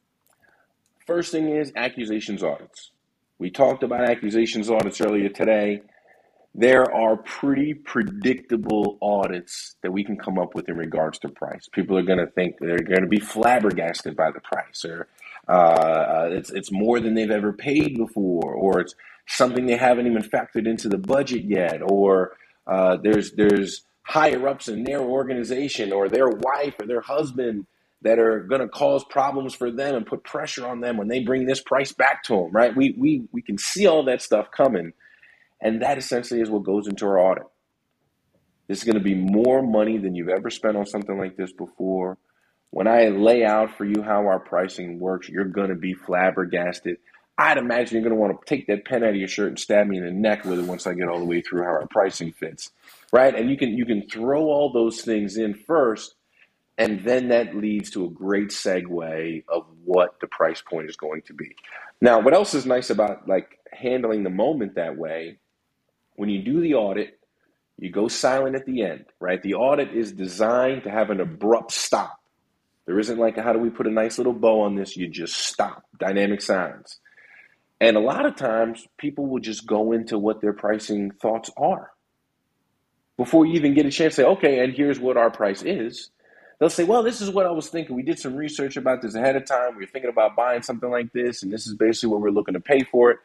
First thing is accusations audits. We talked about accusations audits earlier today. There are pretty predictable audits that we can come up with in regards to price. People are going to think they're going to be flabbergasted by the price, or uh, it's it's more than they've ever paid before, or it's something they haven't even factored into the budget yet, or uh, there's there's higher ups in their organization or their wife or their husband that are going to cause problems for them and put pressure on them when they bring this price back to them, right? We we we can see all that stuff coming. And that essentially is what goes into our audit. This is going to be more money than you've ever spent on something like this before. When I lay out for you how our pricing works, you're going to be flabbergasted. I'd imagine you're going to want to take that pen out of your shirt and stab me in the neck with it once I get all the way through how our pricing fits, right? And you can you can throw all those things in first, and then that leads to a great segue of what the price point is going to be. Now, what else is nice about, like, handling the moment that way? When you do the audit, you go silent at the end, right? The audit is designed to have an abrupt stop. There isn't like, a, how do we put a nice little bow on this? You just stop. Dynamic silence. And a lot of times, people will just go into what their pricing thoughts are. Before you even get a chance to say, okay, and here's what our price is. They'll say, well, this is what I was thinking. We did some research about this ahead of time. We were thinking about buying something like this, and this is basically what we're looking to pay for it.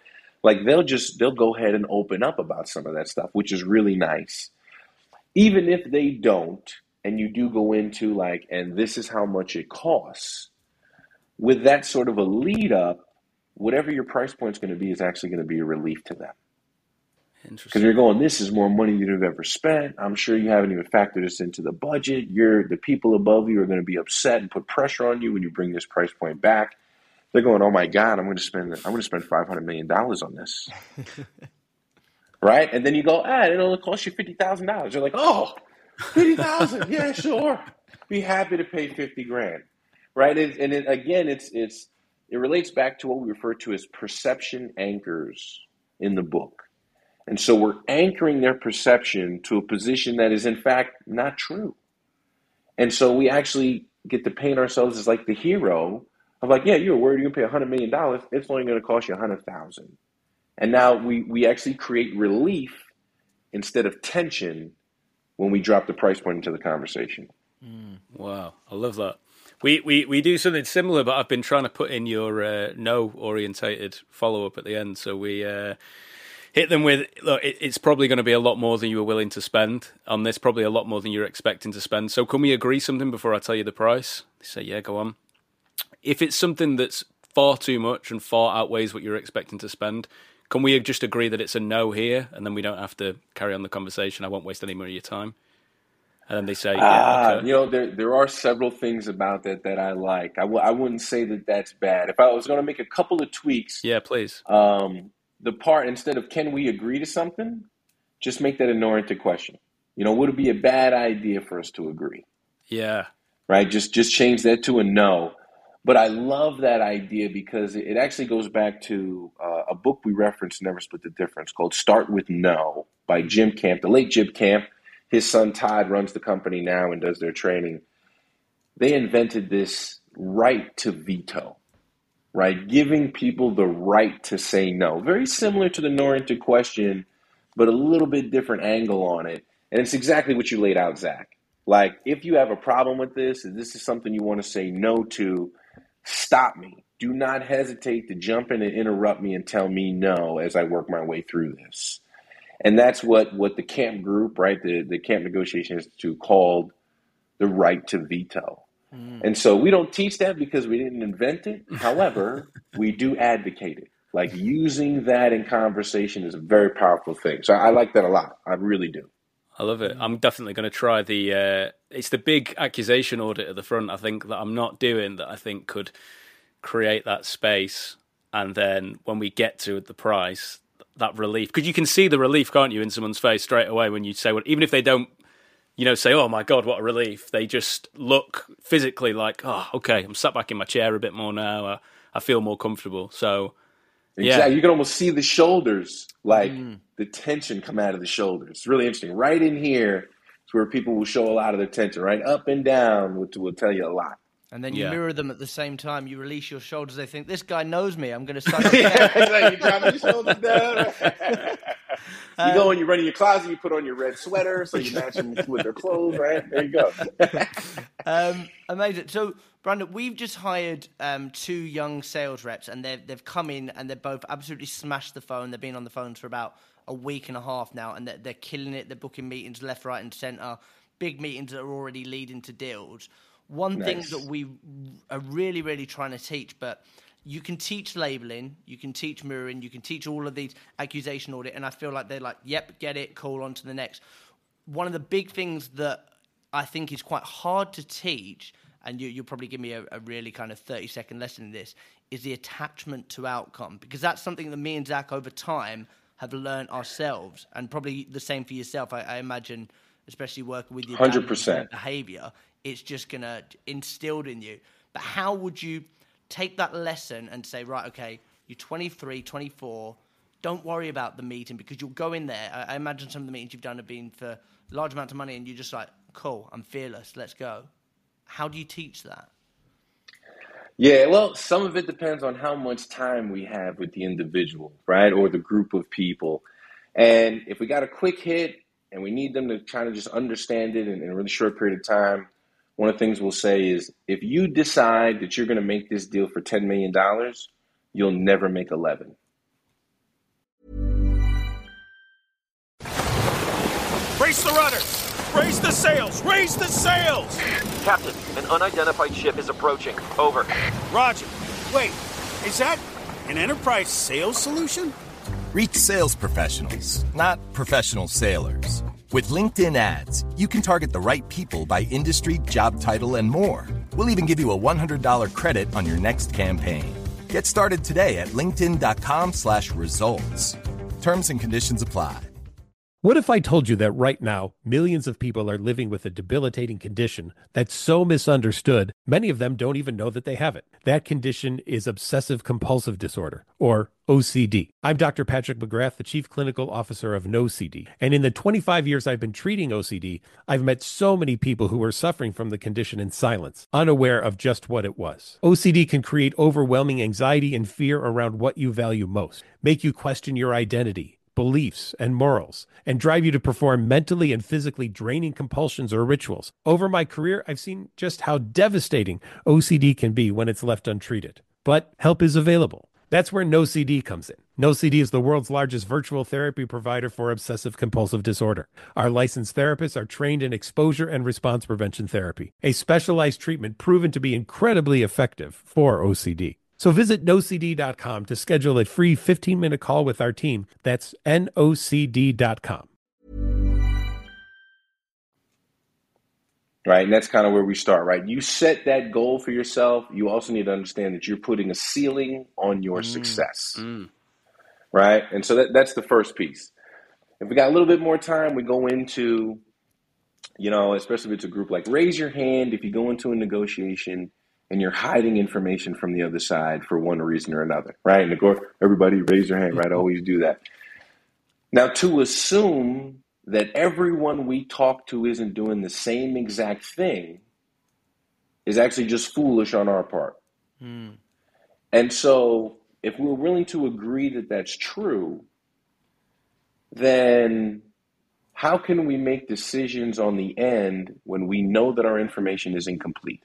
Like they'll just, they'll go ahead and open up about some of that stuff, which is really nice. Even if they don't, and you do go into like, and this is how much it costs, with that sort of a lead up, whatever your price point is going to be is actually going to be a relief to them. Because you're going, this is more money than you've ever spent. I'm sure you haven't even factored this into the budget. You're the people above you are going to be upset and put pressure on you when you bring this price point back. They're going, oh my God, I'm going to spend I'm going to spend five hundred million dollars on this, right? And then you go, ah, it'll only cost you fifty thousand dollars. You're like, oh, fifty thousand, yeah, sure, be happy to pay fifty grand, right? And, and it, again, it's it's it relates back to what we refer to as perception anchors in the book. And so we're anchoring their perception to a position that is in fact not true. And so we actually get to paint ourselves as like the hero of like, yeah, you were worried you're going to pay one hundred million dollars. It's only going to cost you one hundred thousand dollars. And now we, we actually create relief instead of tension when we drop the price point into the conversation. Mm, wow, I love that. We, we we do something similar, but I've been trying to put in your uh, no-orientated follow-up at the end. So we... Uh, Hit them with, look, it's probably going to be a lot more than you were willing to spend on this, probably a lot more than you're expecting to spend. So can we agree something before I tell you the price? They say, yeah, go on. If it's something that's far too much and far outweighs what you're expecting to spend, can we just agree that it's a no here, and then we don't have to carry on the conversation? I won't waste any more of your time. And then they say, yeah, ah, okay. You know, there there are several things about that that I like. I w- I wouldn't say that that's bad. If I was going to make a couple of tweaks. Yeah, please. Um. The part, instead of can we agree to something, just make that an oriented question. You know, would it be a bad idea for us to agree? Yeah. Right? Just just change that to a no. But I love that idea because it actually goes back to uh, a book we referenced, Never Split the Difference, called Start With No by Jim Camp, the late Jim Camp. His son Todd runs the company now and does their training. They invented this right to veto. Right, giving people the right to say no. Very similar to the no-oriented question, but a little bit different angle on it. And it's exactly what you laid out, Zach. Like, if you have a problem with this, and this is something you want to say no to, stop me. Do not hesitate to jump in and interrupt me and tell me no as I work my way through this. And that's what, what the camp group, right, the, the Camp Negotiation Institute called the right to veto. And so we don't teach that because we didn't invent it. However, we do advocate it. Like using that in conversation is a very powerful thing. So I like that a lot. I really do. I love it. I'm definitely going to try the, uh, it's the big accusation audit at the front, I think, that I'm not doing that I think could create that space. And then when we get to the price, that relief, because you can see the relief, can't you, in someone's face straight away when you say, well, even if they don't, you know, say, oh my God, what a relief. They just look physically like, oh, okay, I'm sat back in my chair a bit more now. I, I feel more comfortable. So, yeah. Exactly. You can almost see the shoulders, like mm. the tension come out of the shoulders. It's really interesting. Right in here is where people will show a lot of their tension, right? Up and down, which will tell you a lot. And then you yeah. mirror them at the same time. You release your shoulders. They think, this guy knows me. I'm going to start. Yeah, exactly. You drop your shoulders down. You um, go and you run in your closet, you put on your red sweater so you match them with their clothes, right? There you go. um, amazing. So, Brandon, we've just hired um, two young sales reps, and they've, they've come in and they've both absolutely smashed the phone. They've been on the phones for about a week and a half now, and they're, they're killing it. They're booking meetings left, right, and centre, big meetings that are already leading to deals. One nice. thing that we are really, really trying to teach, but you can teach labeling, you can teach mirroring, you can teach all of these accusation audit, and I feel like they're like, yep, get it, cool, on to the next. One of the big things that I think is quite hard to teach, and you, you'll probably give me a, a really kind of thirty-second lesson in this, is the attachment to outcome, because that's something that me and Zach over time have learned ourselves, and probably the same for yourself, I, I imagine, especially working with your one hundred percent behavior, it's just going to instilled in you. But how would you take that lesson and say, right, okay, you're twenty-three, twenty-four, don't worry about the meeting because you'll go in there. I, I imagine some of the meetings you've done have been for large amounts of money and you're just like, cool, I'm fearless, let's go. How do you teach that? Yeah, well, some of it depends on how much time we have with the individual, right, or the group of people. And if we got a quick hit and we need them to kind of just understand it in, in a really short period of time, one of the things we'll say is, if you decide that you're going to make this deal for ten million dollars, you'll never make eleven. Brace the rudders! Raise the sails! Raise the sails! Captain, an unidentified ship is approaching. Over. Roger. Wait, is that an Enterprise sales solution? Reach sales professionals, not professional sailors. With LinkedIn ads, you can target the right people by industry, job title, and more. We'll even give you a one hundred dollars credit on your next campaign. Get started today at linkedin.com slash results. Terms and conditions apply. What if I told you that right now, millions of people are living with a debilitating condition that's so misunderstood, many of them don't even know that they have it. That condition is obsessive compulsive disorder, or O C D. I'm Doctor Patrick McGrath, the Chief Clinical Officer of No C D. And in the twenty-five years I've been treating O C D, I've met so many people who are suffering from the condition in silence, unaware of just what it was. O C D can create overwhelming anxiety and fear around what you value most, make you question your identity, beliefs, and morals, and drive you to perform mentally and physically draining compulsions or rituals. Over my career, I've seen just how devastating O C D can be when it's left untreated. But help is available. That's where No C D comes in. No C D is the world's largest virtual therapy provider for obsessive compulsive disorder. Our licensed therapists are trained in exposure and response prevention therapy, a specialized treatment proven to be incredibly effective for O C D. So visit no c d dot com to schedule a free fifteen-minute call with our team. That's N O C D dot com. Right, and that's kind of where we start, right? You set that goal for yourself. You also need to understand that you're putting a ceiling on your mm. success, mm. right? And so that, that's the first piece. If we got a little bit more time, we go into, you know, especially if it's a group, like raise your hand if you go into a negotiation and you're hiding information from the other side for one reason or another, right? And of course, everybody raise your hand, right? Always do that. Now, to assume that everyone we talk to isn't doing the same exact thing is actually just foolish on our part. Mm. And so if we're willing to agree that that's true, then how can we make decisions on the end when we know that our information is incomplete?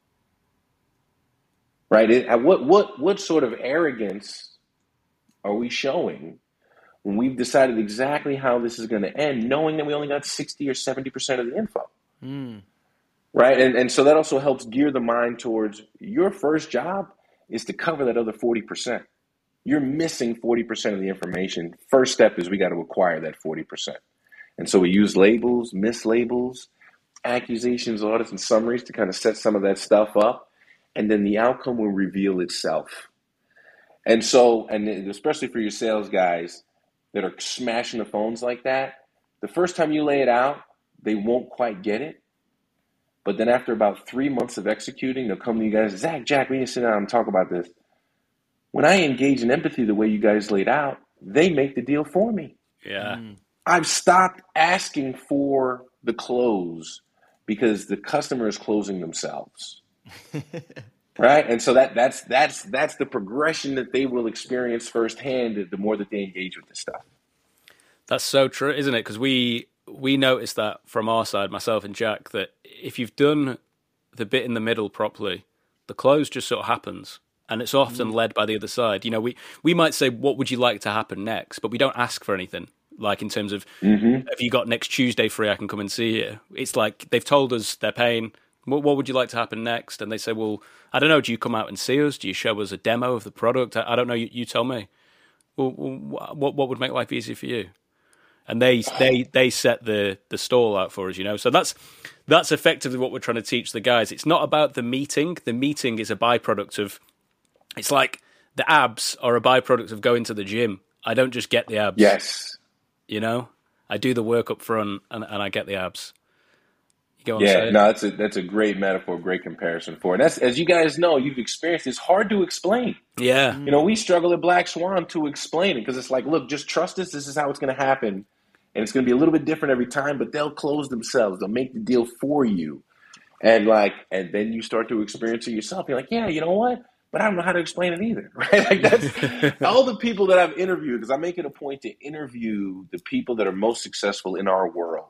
Right? It, what what what sort of arrogance are we showing when we've decided exactly how this is going to end, knowing that we only got sixty or seventy percent of the info? Mm. Right? And, and so that also helps gear the mind towards your first job is to cover that other forty percent. You're missing forty percent of the information. First step is we got to acquire that forty percent. And so we use labels, mislabels, accusations, audits, and summaries to kind of set some of that stuff up. And then the outcome will reveal itself. And so, and especially for your sales guys that are smashing the phones like that, the first time you lay it out, they won't quite get it. But then after about three months of executing, they'll come to you guys, Zach, Jack, we need to sit down and talk about this. When I engage in empathy the way you guys laid out, they make the deal for me. Yeah. Mm. I've stopped asking for the close because the customer is closing themselves. Right? And so that that's that's that's the progression that they will experience firsthand the more that they engage with this stuff. That's so true, isn't it? Because we we noticed that from our side, myself and Jack, that if you've done the bit in the middle properly, the close just sort of happens. And it's often mm. led by the other side. You know, we, we might say, what would you like to happen next? But we don't ask for anything. Like in terms of, mm-hmm. have you got next Tuesday free? I can come and see you. It's like they've told us they're paying. What, what would you like to happen next? And they say, well, I don't know. Do you come out and see us? Do you show us a demo of the product? I, I don't know. You, you tell me. Well, what what would make life easier for you? And they they they set the the stall out for us, you know. So that's that's effectively what we're trying to teach the guys. It's not about the meeting. The meeting is a byproduct of. It's like the abs are a byproduct of going to the gym. I don't just get the abs. Yes. You know, I do the work up front and, and I get the abs. You get what yeah, I'm saying? no, that's a that's a great metaphor, great comparison for it. And that's, as you guys know, you've experienced, it's hard to explain. Yeah. You know, we struggle at Black Swan to explain it because it's like, look, just trust us. This is how it's going to happen. And it's going to be a little bit different every time, but they'll close themselves. They'll make the deal for you. And like, and then you start to experience it yourself. You're like, yeah, you know what? But I don't know how to explain it either, right? Like that's all the people that I've interviewed, because I make it a point to interview the people that are most successful in our world.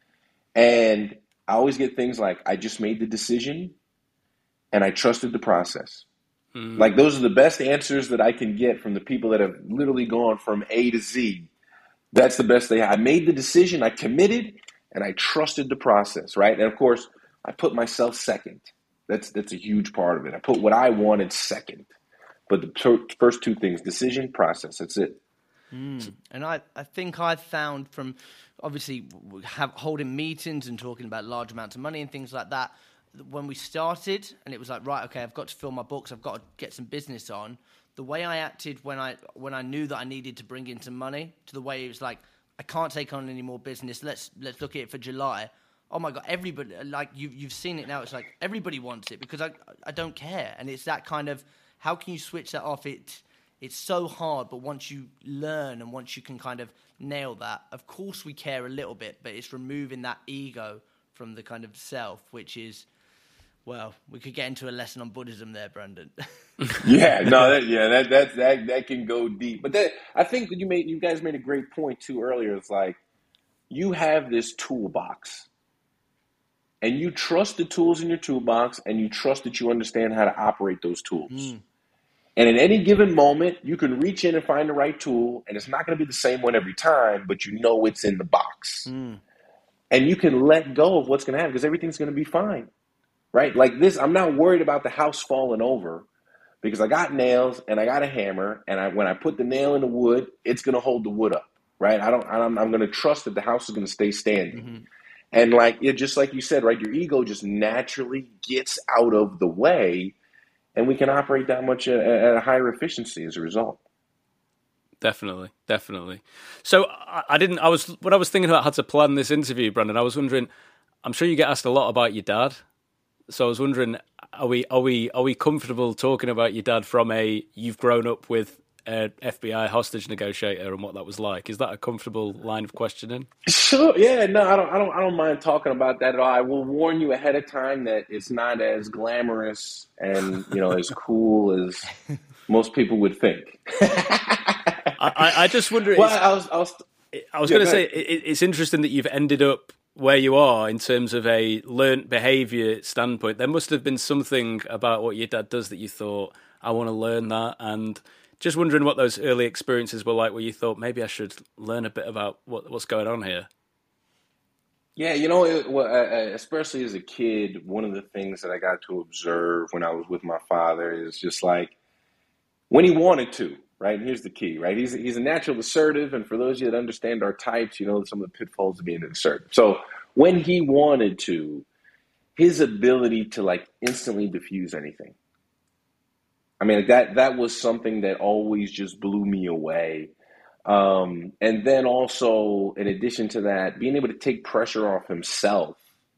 And I always get things like, I just made the decision and I trusted the process. Mm. Like those are the best answers that I can get from the people that have literally gone from A to Z. That's the best they have. I made the decision, I committed, and I trusted the process, right? And of course, I put myself second. That's that's a huge part of it. I put what I wanted second. But the t- first two things, decision, process, that's it. Mm. And I, I think I found from obviously have, holding meetings and talking about large amounts of money and things like that, when we started and it was like, right, okay, I've got to fill my books, I've got to get some business on, the way I acted when I when I knew that I needed to bring in some money to the way it was like, I can't take on any more business, let's let's look at it for July. Oh my God, everybody, like you, you've seen it now, it's like everybody wants it because I I don't care. And it's that kind of, how can you switch that off? It, it's so hard, but once you learn and once you can kind of nail that, of course we care a little bit, but it's removing that ego from the kind of self, which is, well, we could get into a lesson on Buddhism there, Brandon. yeah, no, that, yeah, that that that that can go deep. But that, I think you made, you guys made a great point too earlier. It's like you have this toolbox, and you trust the tools in your toolbox, and you trust that you understand how to operate those tools. Mm. And at any given moment, you can reach in and find the right tool, and it's not going to be the same one every time, but you know it's in the box. Mm. And you can let go of what's going to happen because everything's going to be fine, right? Like this, I'm not worried about the house falling over because I got nails and I got a hammer, and I, when I put the nail in the wood, it's going to hold the wood up, right? I don't. I'm, I'm going to trust that the house is going to stay standing. Mm-hmm. And like it, just like you said, right? Your ego just naturally gets out of the way. And we can operate that much at, at a higher efficiency as a result. Definitely, definitely. So I, I didn't. I was when I was thinking about how to plan this interview, Brandon. I was wondering. I'm sure you get asked a lot about your dad. So I was wondering, are we are we are we comfortable talking about your dad from a you've grown up with an F B I hostage negotiator and what that was like? Is that a comfortable line of questioning? Sure. Yeah. No, I don't. I don't. I don't mind talking about that at all. I will warn you ahead of time that it's not as glamorous and you know as cool as most people would think. I, I just wonder. Well, I was. I was, I was yeah, going to go say it, it's interesting that you've ended up where you are in terms of a learnt behaviour standpoint. There must have been something about what your dad does that you thought, I want to learn that, and just wondering what those early experiences were like where you thought, maybe I should learn a bit about what, what's going on here. Yeah, you know, it, well, uh, especially as a kid, one of the things that I got to observe when I was with my father is just like when he wanted to, right? And here's the key, right? He's he's a natural assertive, and for those of you that understand our types, you know some of the pitfalls of being an assertive. So when he wanted to, his ability to like instantly diffuse anything. I mean, that that was something that always just blew me away. Um, and then also, in addition to that, being able to take pressure off himself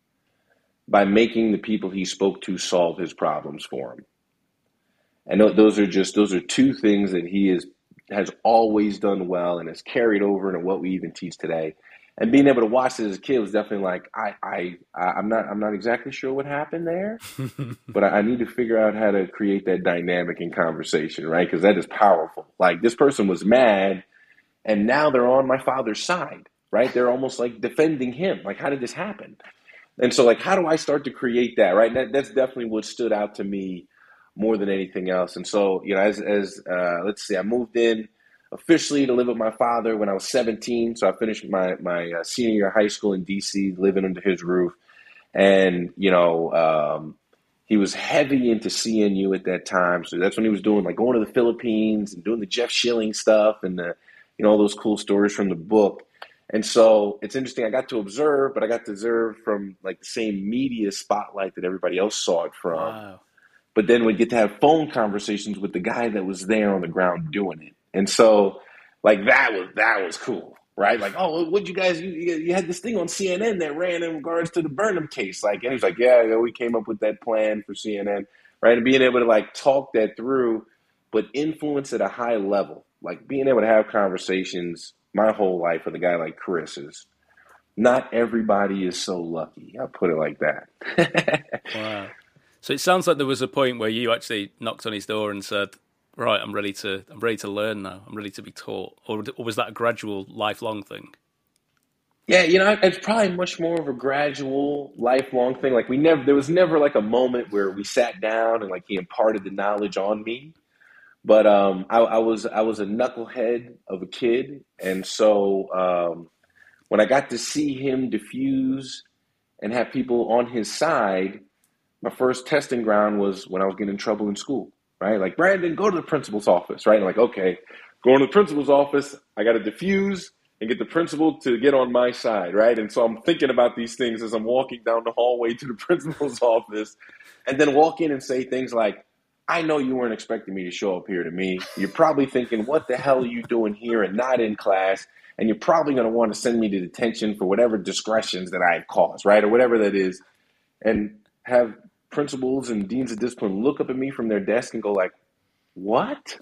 by making the people he spoke to solve his problems for him. And those are just those are two things that he is has always done well and has carried over into what we even teach today. And being able to watch this as a kid was definitely like, I, I, I'm not, I'm not exactly sure what happened there, but I, I need to figure out how to create that dynamic in conversation, right? Because that is powerful. Like this person was mad, and now they're on my father's side, right? They're almost like defending him. Like, how did this happen? And so, like, how do I start to create that, right? That, that's definitely what stood out to me more than anything else. And so, you know, as, as uh, let's see, I moved in officially to live with my father when I was seventeen. So I finished my, my uh, senior year of high school in D C, living under his roof. And, you know, um, he was heavy into C N U at that time. So that's when he was doing, like, going to the Philippines and doing the Jeff Schilling stuff and, the, you know, all those cool stories from the book. And so it's interesting. I got to observe, but I got to observe from, like, the same media spotlight that everybody else saw it from. Wow. But then we get to have phone conversations with the guy that was there on the ground doing it. And so, like, that was that was cool, right? Like, oh, what you guys, you, you had this thing on C N N that ran in regards to the Burnham case. Like, and he was like, yeah, yeah, we came up with that plan for C N N, right? And being able to, like, talk that through, but influence at a high level. Like, being able to have conversations my whole life with a guy like Chris is, not everybody is so lucky. I'll put it like that. Wow. So it sounds like there was a point where you actually knocked on his door and said, right, I'm ready to I'm ready to learn now. I'm ready to be taught. Or, or was that a gradual, lifelong thing? Yeah, you know, it's probably much more of a gradual, lifelong thing. Like we never, there was never like a moment where we sat down and like he imparted the knowledge on me. But um, I, I was I was a knucklehead of a kid, and so um, when I got to see him diffuse and have people on his side, my first testing ground was when I was getting in trouble in school, right? Like, Brandon, go to the principal's office, right? And like, okay, going to the principal's office, I got to diffuse and get the principal to get on my side, right? And so I'm thinking about these things as I'm walking down the hallway to the principal's office, and then walk in and say things like, I know you weren't expecting me to show up here to me. You're probably thinking, what the hell are you doing here and not in class? And you're probably going to want to send me to detention for whatever discretions that I've caused, right? Or whatever that is. And have principals and deans of discipline look up at me from their desk and go like, what?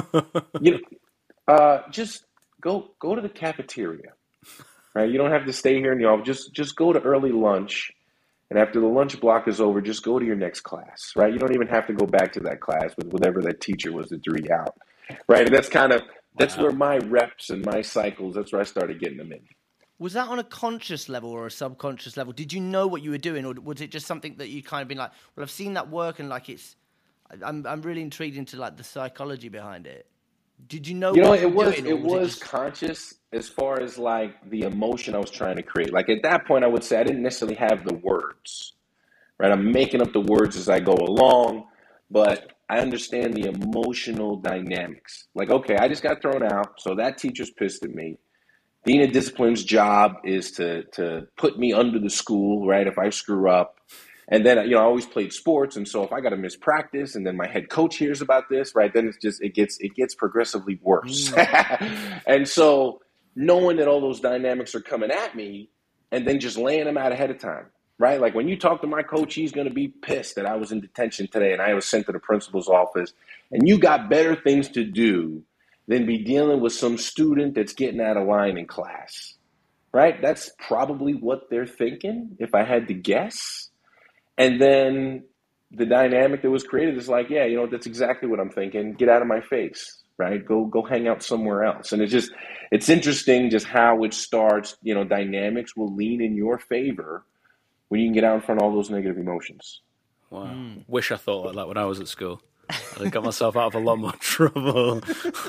you know, uh, just go go to the cafeteria, right? You don't have to stay here in the office. Just, just go to early lunch. And after the lunch block is over, just go to your next class, right? You don't even have to go back to that class with whatever that teacher was that threw you out, right? And that's kind of, that's wow. where my reps and my cycles, that's where I started getting them in. Was that on a conscious level or a subconscious level? Did you know what you were doing, or was it just something that you kind of been like, well, I've seen that work and like it's, I'm I'm really intrigued into like the psychology behind it. Did you know? You know, what it was doing, it was, was it just... conscious as far as like the emotion I was trying to create. Like at that point, I would say I didn't necessarily have the words, right? I'm making up the words as I go along, but I understand the emotional dynamics. Like, okay, I just got thrown out, so that teacher's pissed at me. Dean of Discipline's job is to to put me under the school, right? If I screw up. And then, you know, I always played sports. And so if I got to miss practice and then my head coach hears about this, right, then it's just, it gets, it gets progressively worse. Mm. And so knowing that all those dynamics are coming at me and then just laying them out ahead of time, right? Like when you talk to my coach, he's going to be pissed that I was in detention today and I was sent to the principal's office, and you got better things to do than be dealing with some student that's getting out of line in class, right? That's probably what they're thinking, if I had to guess. And then the dynamic that was created is like, yeah, you know, that's exactly what I'm thinking. Get out of my face, right? Go go hang out somewhere else. And it's just, it's interesting just how it starts. You know, dynamics will lean in your favor when you can get out in front of all those negative emotions. Wow. Mm. Wish I thought like that when I was at school. I got myself out of a lot more trouble.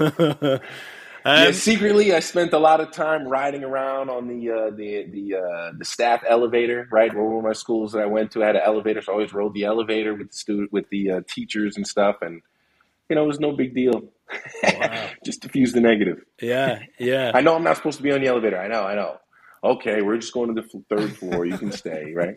Um, yeah, secretly, I spent a lot of time riding around on the uh, the the uh, the staff elevator. Right, where one of my schools that I went to had an elevator, so I always rode the elevator with the student, with the uh, teachers and stuff, and you know, it was no big deal. Wow. Just diffuse the negative. Yeah, yeah. I know I'm not supposed to be on the elevator. I know, I know. Okay, we're just going to the third floor. You can stay, right?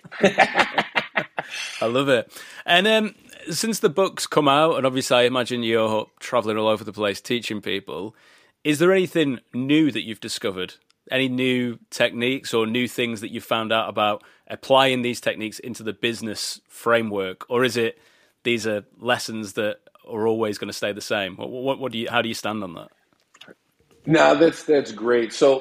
I love it. And um, since the book's come out, and obviously I imagine you're traveling all over the place teaching people. Is there anything new that you've discovered? Any new techniques or new things that you've found out about applying these techniques into the business framework? Or is it these are lessons that are always going to stay the same? What, what, what do you, how do you stand on that? No, that's, that's great. So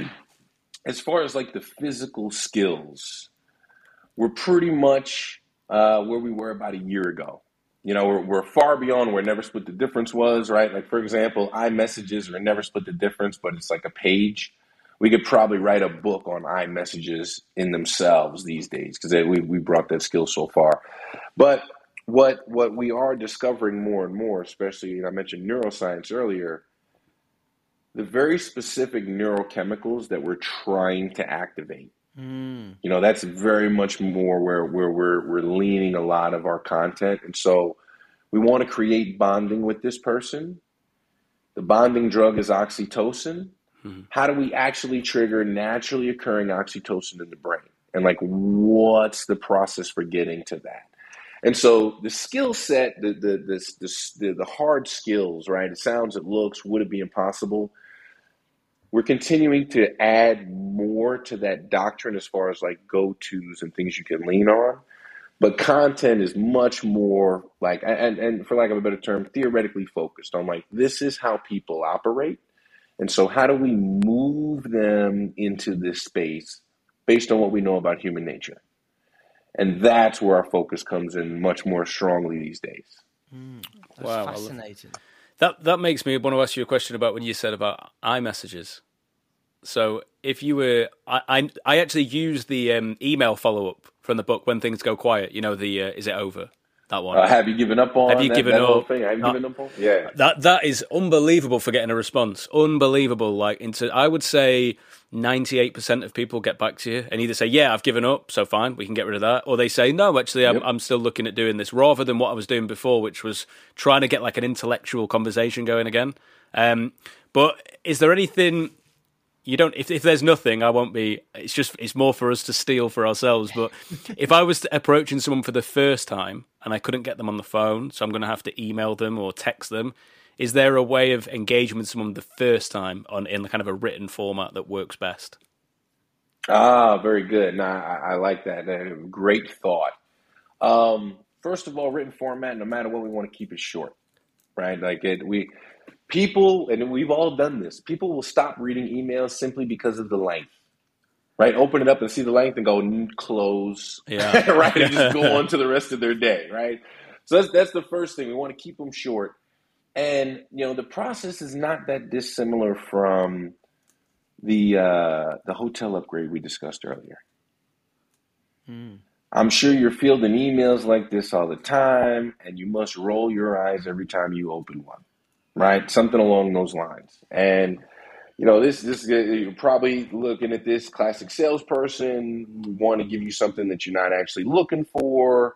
as far as like the physical skills, we're pretty much uh, where we were about a year ago. You know, we're, we're far beyond where Never Split the Difference was, right? Like, for example, iMessages or Never Split the Difference, but it's like a page. We could probably write a book on iMessages in themselves these days because we, we brought that skill so far. But what what we are discovering more and more, especially, you know, I mentioned neuroscience earlier, the very specific neurochemicals that we're trying to activate. Mm. You know, that's very much more where, where we're we're leaning a lot of our content. And so we want to create bonding with this person. The bonding drug is oxytocin. Mm-hmm. How do we actually trigger naturally occurring oxytocin in the brain? And like, what's the process for getting to that? And so the skill set, the the, the the the hard skills, right? It sounds, it looks, would it be impossible? We're continuing to add more to that doctrine as far as like go-tos and things you can lean on. But content is much more like, and, and for lack of a better term, theoretically focused on like, this is how people operate. And so how do we move them into this space based on what we know about human nature? And that's where our focus comes in much more strongly these days. Mm, that's wow, fascinating. That that makes me want to ask you a question about when you said about iMessages. So if you were, I I, I actually use the um, email follow-up from the book when things go quiet. You know, the uh, is it over? that one. Uh, have you given up on have you that, given that up? whole thing? Have you Not, given up on? Yeah. That that is unbelievable for getting a response. Unbelievable. Like into, I would say ninety-eight percent of people get back to you and either say, yeah, I've given up, so fine, we can get rid of that. Or they say, no, actually, I'm, Yep. I'm still looking at doing this, rather than what I was doing before, which was trying to get like an intellectual conversation going again. Um, but is there anything you don't, if, if there's nothing, I won't be, it's just, it's more for us to steal for ourselves. But if I was approaching someone for the first time and I couldn't get them on the phone, so I'm going to have to email them or text them, is there a way of engaging with someone the first time on in kind of a written format that works best? Ah, very good. No, I, I like that. Uh, Great thought. Um, first of all, written format, no matter what, we want to keep it short, right? Like it, we people, and we've all done this. People will stop reading emails simply because of the length, right? Open it up and see the length and go "N- close, Yeah. right, and just go on to the rest of their day, right? So that's that's the first thing. We want to keep them short, and you know the process is not that dissimilar from the uh, the hotel upgrade we discussed earlier. Mm. I'm sure you're fielding emails like this all the time, and you must roll your eyes every time you open one, right? Something along those lines. And you know, this this you're probably looking at this classic salesperson want to give you something that you're not actually looking for,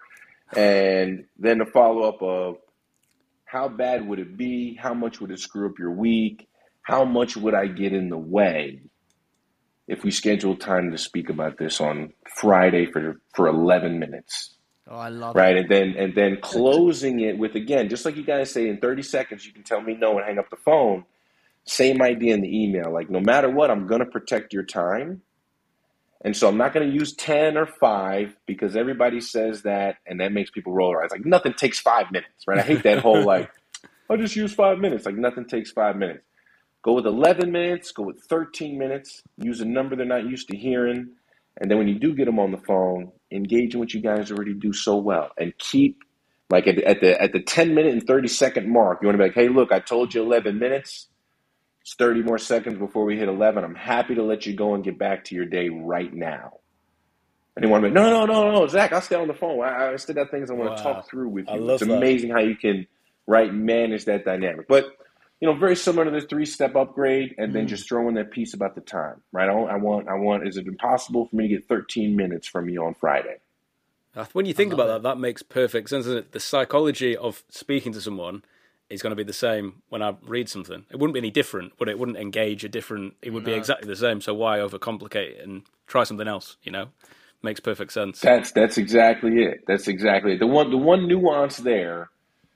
and then the follow up of how bad would it be? How much would it screw up your week? How much would I get in the way if we scheduled time to speak about this on Friday for for eleven minutes? Oh, I love Right. it. And then and then closing it with, again, just like you guys say, in thirty seconds, you can tell me no and hang up the phone. Same idea in the email. Like, no matter what, I'm going to protect your time. And so I'm not going to use ten or five because everybody says that, and that makes people roll their eyes. Like, nothing takes five minutes, right? I hate that whole, like, I'll just use five minutes. Like, nothing takes five minutes. Go with eleven minutes, go with thirteen minutes, use a number they're not used to hearing. And then when you do get them on the phone, engage in what you guys already do so well. And keep, like, at the, at the, at the ten minute and thirty second mark, you want to be like, hey, look, I told you eleven minutes. It's thirty more seconds before we hit eleven. I'm happy to let you go and get back to your day right now. And you want to be like, no, no, no, no, Zach, I'll stay on the phone. I, I still got things I want Wow. to talk through with I you. love It's that. amazing how you can, right, manage that dynamic. But, you know, very similar to the three-step upgrade, and then just throw in that piece about the time, right? I, I want, I want. Is it impossible for me to get thirteen minutes from you on Friday? When you think about that, that makes perfect sense, doesn't it? The psychology of speaking to someone is going to be the same when I read something. It wouldn't be any different, but it wouldn't engage a different, it would be exactly the same. So why overcomplicate it and try something else, you know? Makes perfect sense. That's that's exactly it. That's exactly it. The one the one nuance there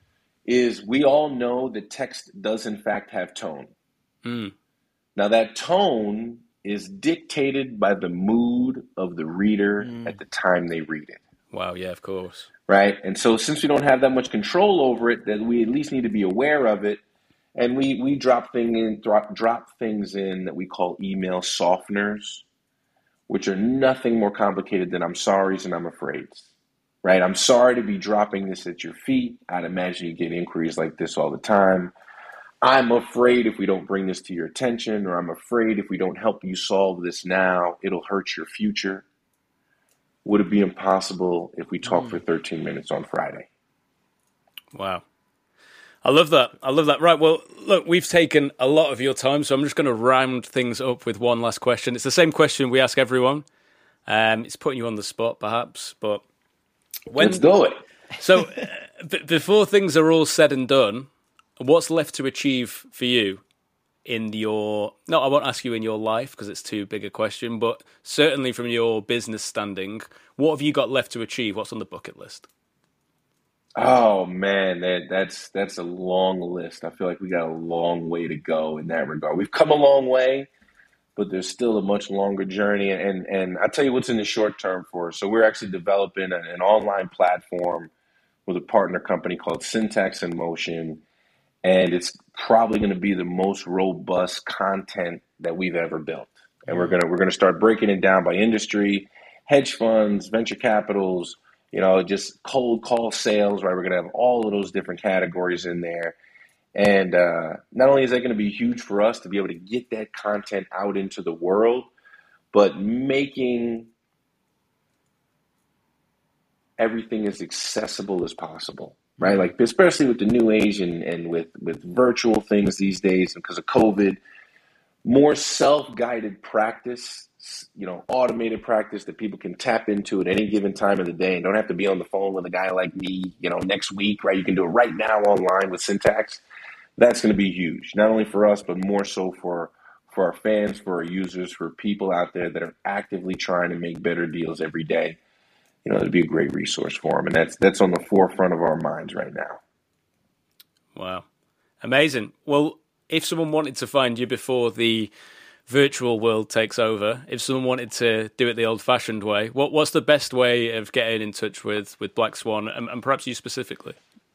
is we all know that text does in fact have tone. Mm. Now that tone is dictated by the mood of the reader at the time they read it. Wow, yeah, of course. Right? And so since we don't have that much control over it, that we at least need to be aware of it. And we we drop thing in drop drop things in that we call email softeners, which are nothing more complicated than I'm sorry's and I'm afraid's. Right? I'm sorry to be dropping this at your feet. I'd imagine you get inquiries like this all the time. I'm afraid if we don't bring this to your attention, or I'm afraid if we don't help you solve this now, it'll hurt your future. Would it be impossible if we talk mm. for thirteen minutes on Friday? Wow. I love that. I love that. Right, well, look, we've taken a lot of your time, so I'm just going to round things up with one last question. It's the same question we ask everyone. Um, it's putting you on the spot, perhaps, but... When, Let's do it. So, uh, b- before things are all said and done, what's left to achieve for you in your... No, I won't ask you in your life, because it's too big a question, but certainly from your business standing, what have you got left to achieve? What's on the bucket list? Oh, man, that, that's that's a long list. I feel like we got a long way to go in that regard. We've come a long way, but there's still a much longer journey. And and I'll tell you what's in the short term for us. So we're actually developing an, an online platform with a partner company called Syntax in Motion. And it's probably going to be the most robust content that we've ever built. And we're gonna we're gonna start breaking it down by industry, hedge funds, venture capitals, you know, just cold call sales, right? We're going to have all of those different categories in there. And uh, not only is that going to be huge for us to be able to get that content out into the world, but making everything as accessible as possible, right? Like, especially with the new age and, and with, with virtual things these days, and because of COVID, more self-guided practice, you know, automated practice that people can tap into at any given time of the day and don't have to be on the phone with a guy like me, you know, next week, right? You can do it right now online with Syntax. That's going to be huge, not only for us, but more so for for our fans, for our users, for people out there that are actively trying to make better deals every day. You know, it'd be a great resource for them. And that's that's on the forefront of our minds right now. Wow. Amazing. Well, if someone wanted to find you before the virtual world takes over, if someone wanted to do it the old-fashioned way, what what's the best way of getting in touch with, with Black Swan, and, and perhaps you specifically?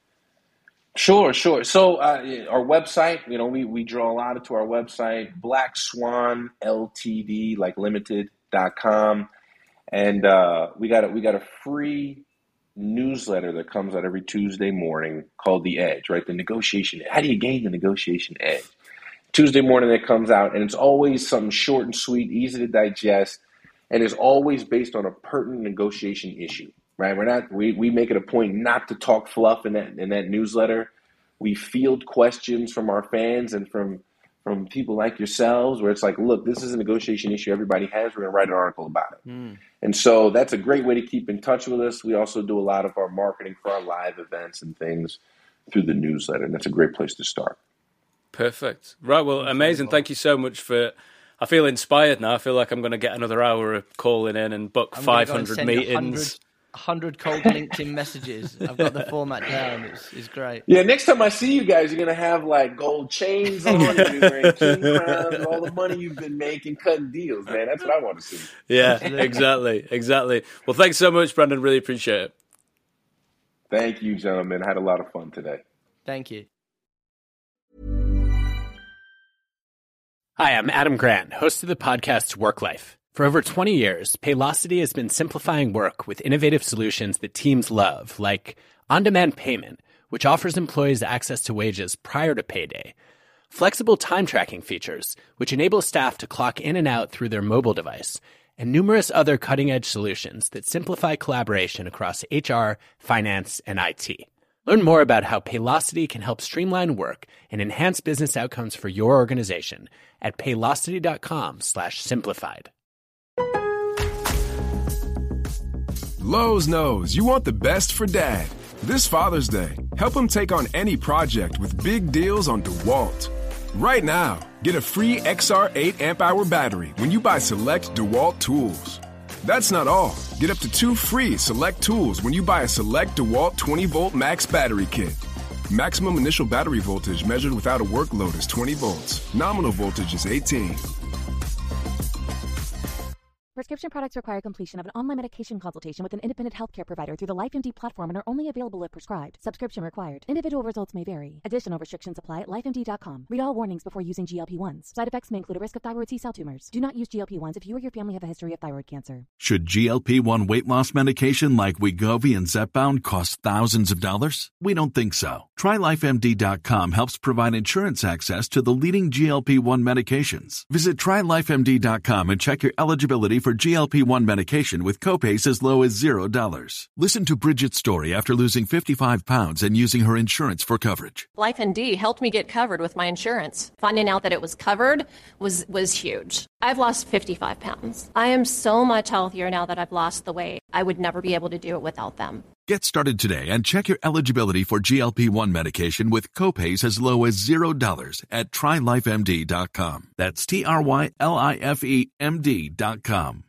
Sure, sure. So uh, our website, you know, we, we draw a lot to our website, Black Swan Ltd, like limited dot com. And uh, we got a, we got a free newsletter that comes out every Tuesday morning called The Edge, right? The negotiation. How do you gain the negotiation edge? Tuesday morning that comes out, and it's always something short and sweet, easy to digest, and is always based on a pertinent negotiation issue. Right, we're not. We, we make it a point not to talk fluff in that in that newsletter. We field questions from our fans and from from people like yourselves, where it's like, look, this is a negotiation issue everybody has. We're going to write an article about it, mm. and so that's a great way to keep in touch with us. We also do a lot of our marketing for our live events and things through the newsletter, and that's a great place to start. Perfect. Right. Well, amazing. Thank you so much for. I feel inspired now. I feel like I'm going to get another hour of calling in and book I'm five hundred go meetings. one hundred cold LinkedIn messages. I've got the format down. It's, it's great. Yeah, next time I see you guys, you're going to have like gold chains on, you're going to be wearing king crowns, all the money you've been making, cutting deals, man. That's what I want to see. Yeah, exactly, exactly. Well, thanks so much, Brandon. Really appreciate it. Thank you, gentlemen. I had a lot of fun today. Thank you. Hi, I'm Adam Grant, host of the podcast Work Life. For over twenty years, Paylocity has been simplifying work with innovative solutions that teams love, like on-demand payment, which offers employees access to wages prior to payday, flexible time tracking features, which enable staff to clock in and out through their mobile device, and numerous other cutting-edge solutions that simplify collaboration across H R, finance, and I T. Learn more about how Paylocity can help streamline work and enhance business outcomes for your organization at paylocity.com slash simplified. Lowe's knows you want the best for Dad. This Father's Day, help him take on any project with big deals on DeWalt. Right now, get a free X R eight amp hour battery when you buy select DeWalt tools. That's not all. Get up to two free select tools when you buy a select DeWalt twenty volt max battery kit. Maximum initial battery voltage measured without a workload is twenty volts. Nominal voltage is eighteen. Prescription products require completion of an online medication consultation with an independent healthcare provider through the LifeMD platform and are only available if prescribed. Subscription required. Individual results may vary. Additional restrictions apply at life M D dot com. Read all warnings before using G L P one s. Side effects may include a risk of thyroid C-cell tumors. Do not use G L P one s if you or your family have a history of thyroid cancer. Should G L P one weight loss medication like Wegovy and Zepbound cost thousands of dollars? We don't think so. Try life M D dot com helps provide insurance access to the leading G L P one medications. Visit try life M D dot com and check your eligibility for G L P one medication with copays as low as zero dollars. Listen to Bridget's story after losing fifty-five pounds and using her insurance for coverage. LifeMD helped me get covered with my insurance. Finding out that it was covered was, was huge. I've lost fifty-five pounds. I am so much healthier now that I've lost the weight. I would never be able to do it without them. Get started today and check your eligibility for G L P one medication with copays as low as zero dollars at try life M D dot com. That's T R Y L I F E M D dot com.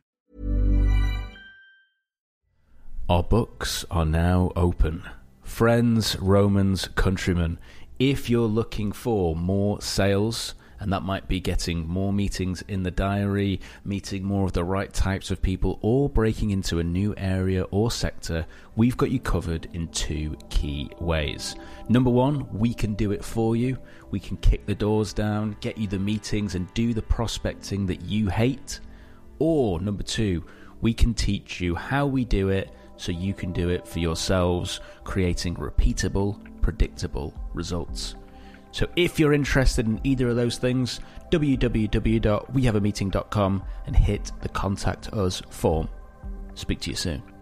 Our books are now open. Friends, Romans, countrymen, if you're looking for more sales, and that might be getting more meetings in the diary, meeting more of the right types of people, or breaking into a new area or sector, we've got you covered in two key ways. Number one, we can do it for you. We can kick the doors down, get you the meetings, and do the prospecting that you hate. Or number two, we can teach you how we do it so you can do it for yourselves, creating repeatable, predictable results. So if you're interested in either of those things, w w w dot we have a meeting dot com and hit the Contact Us form. Speak to you soon.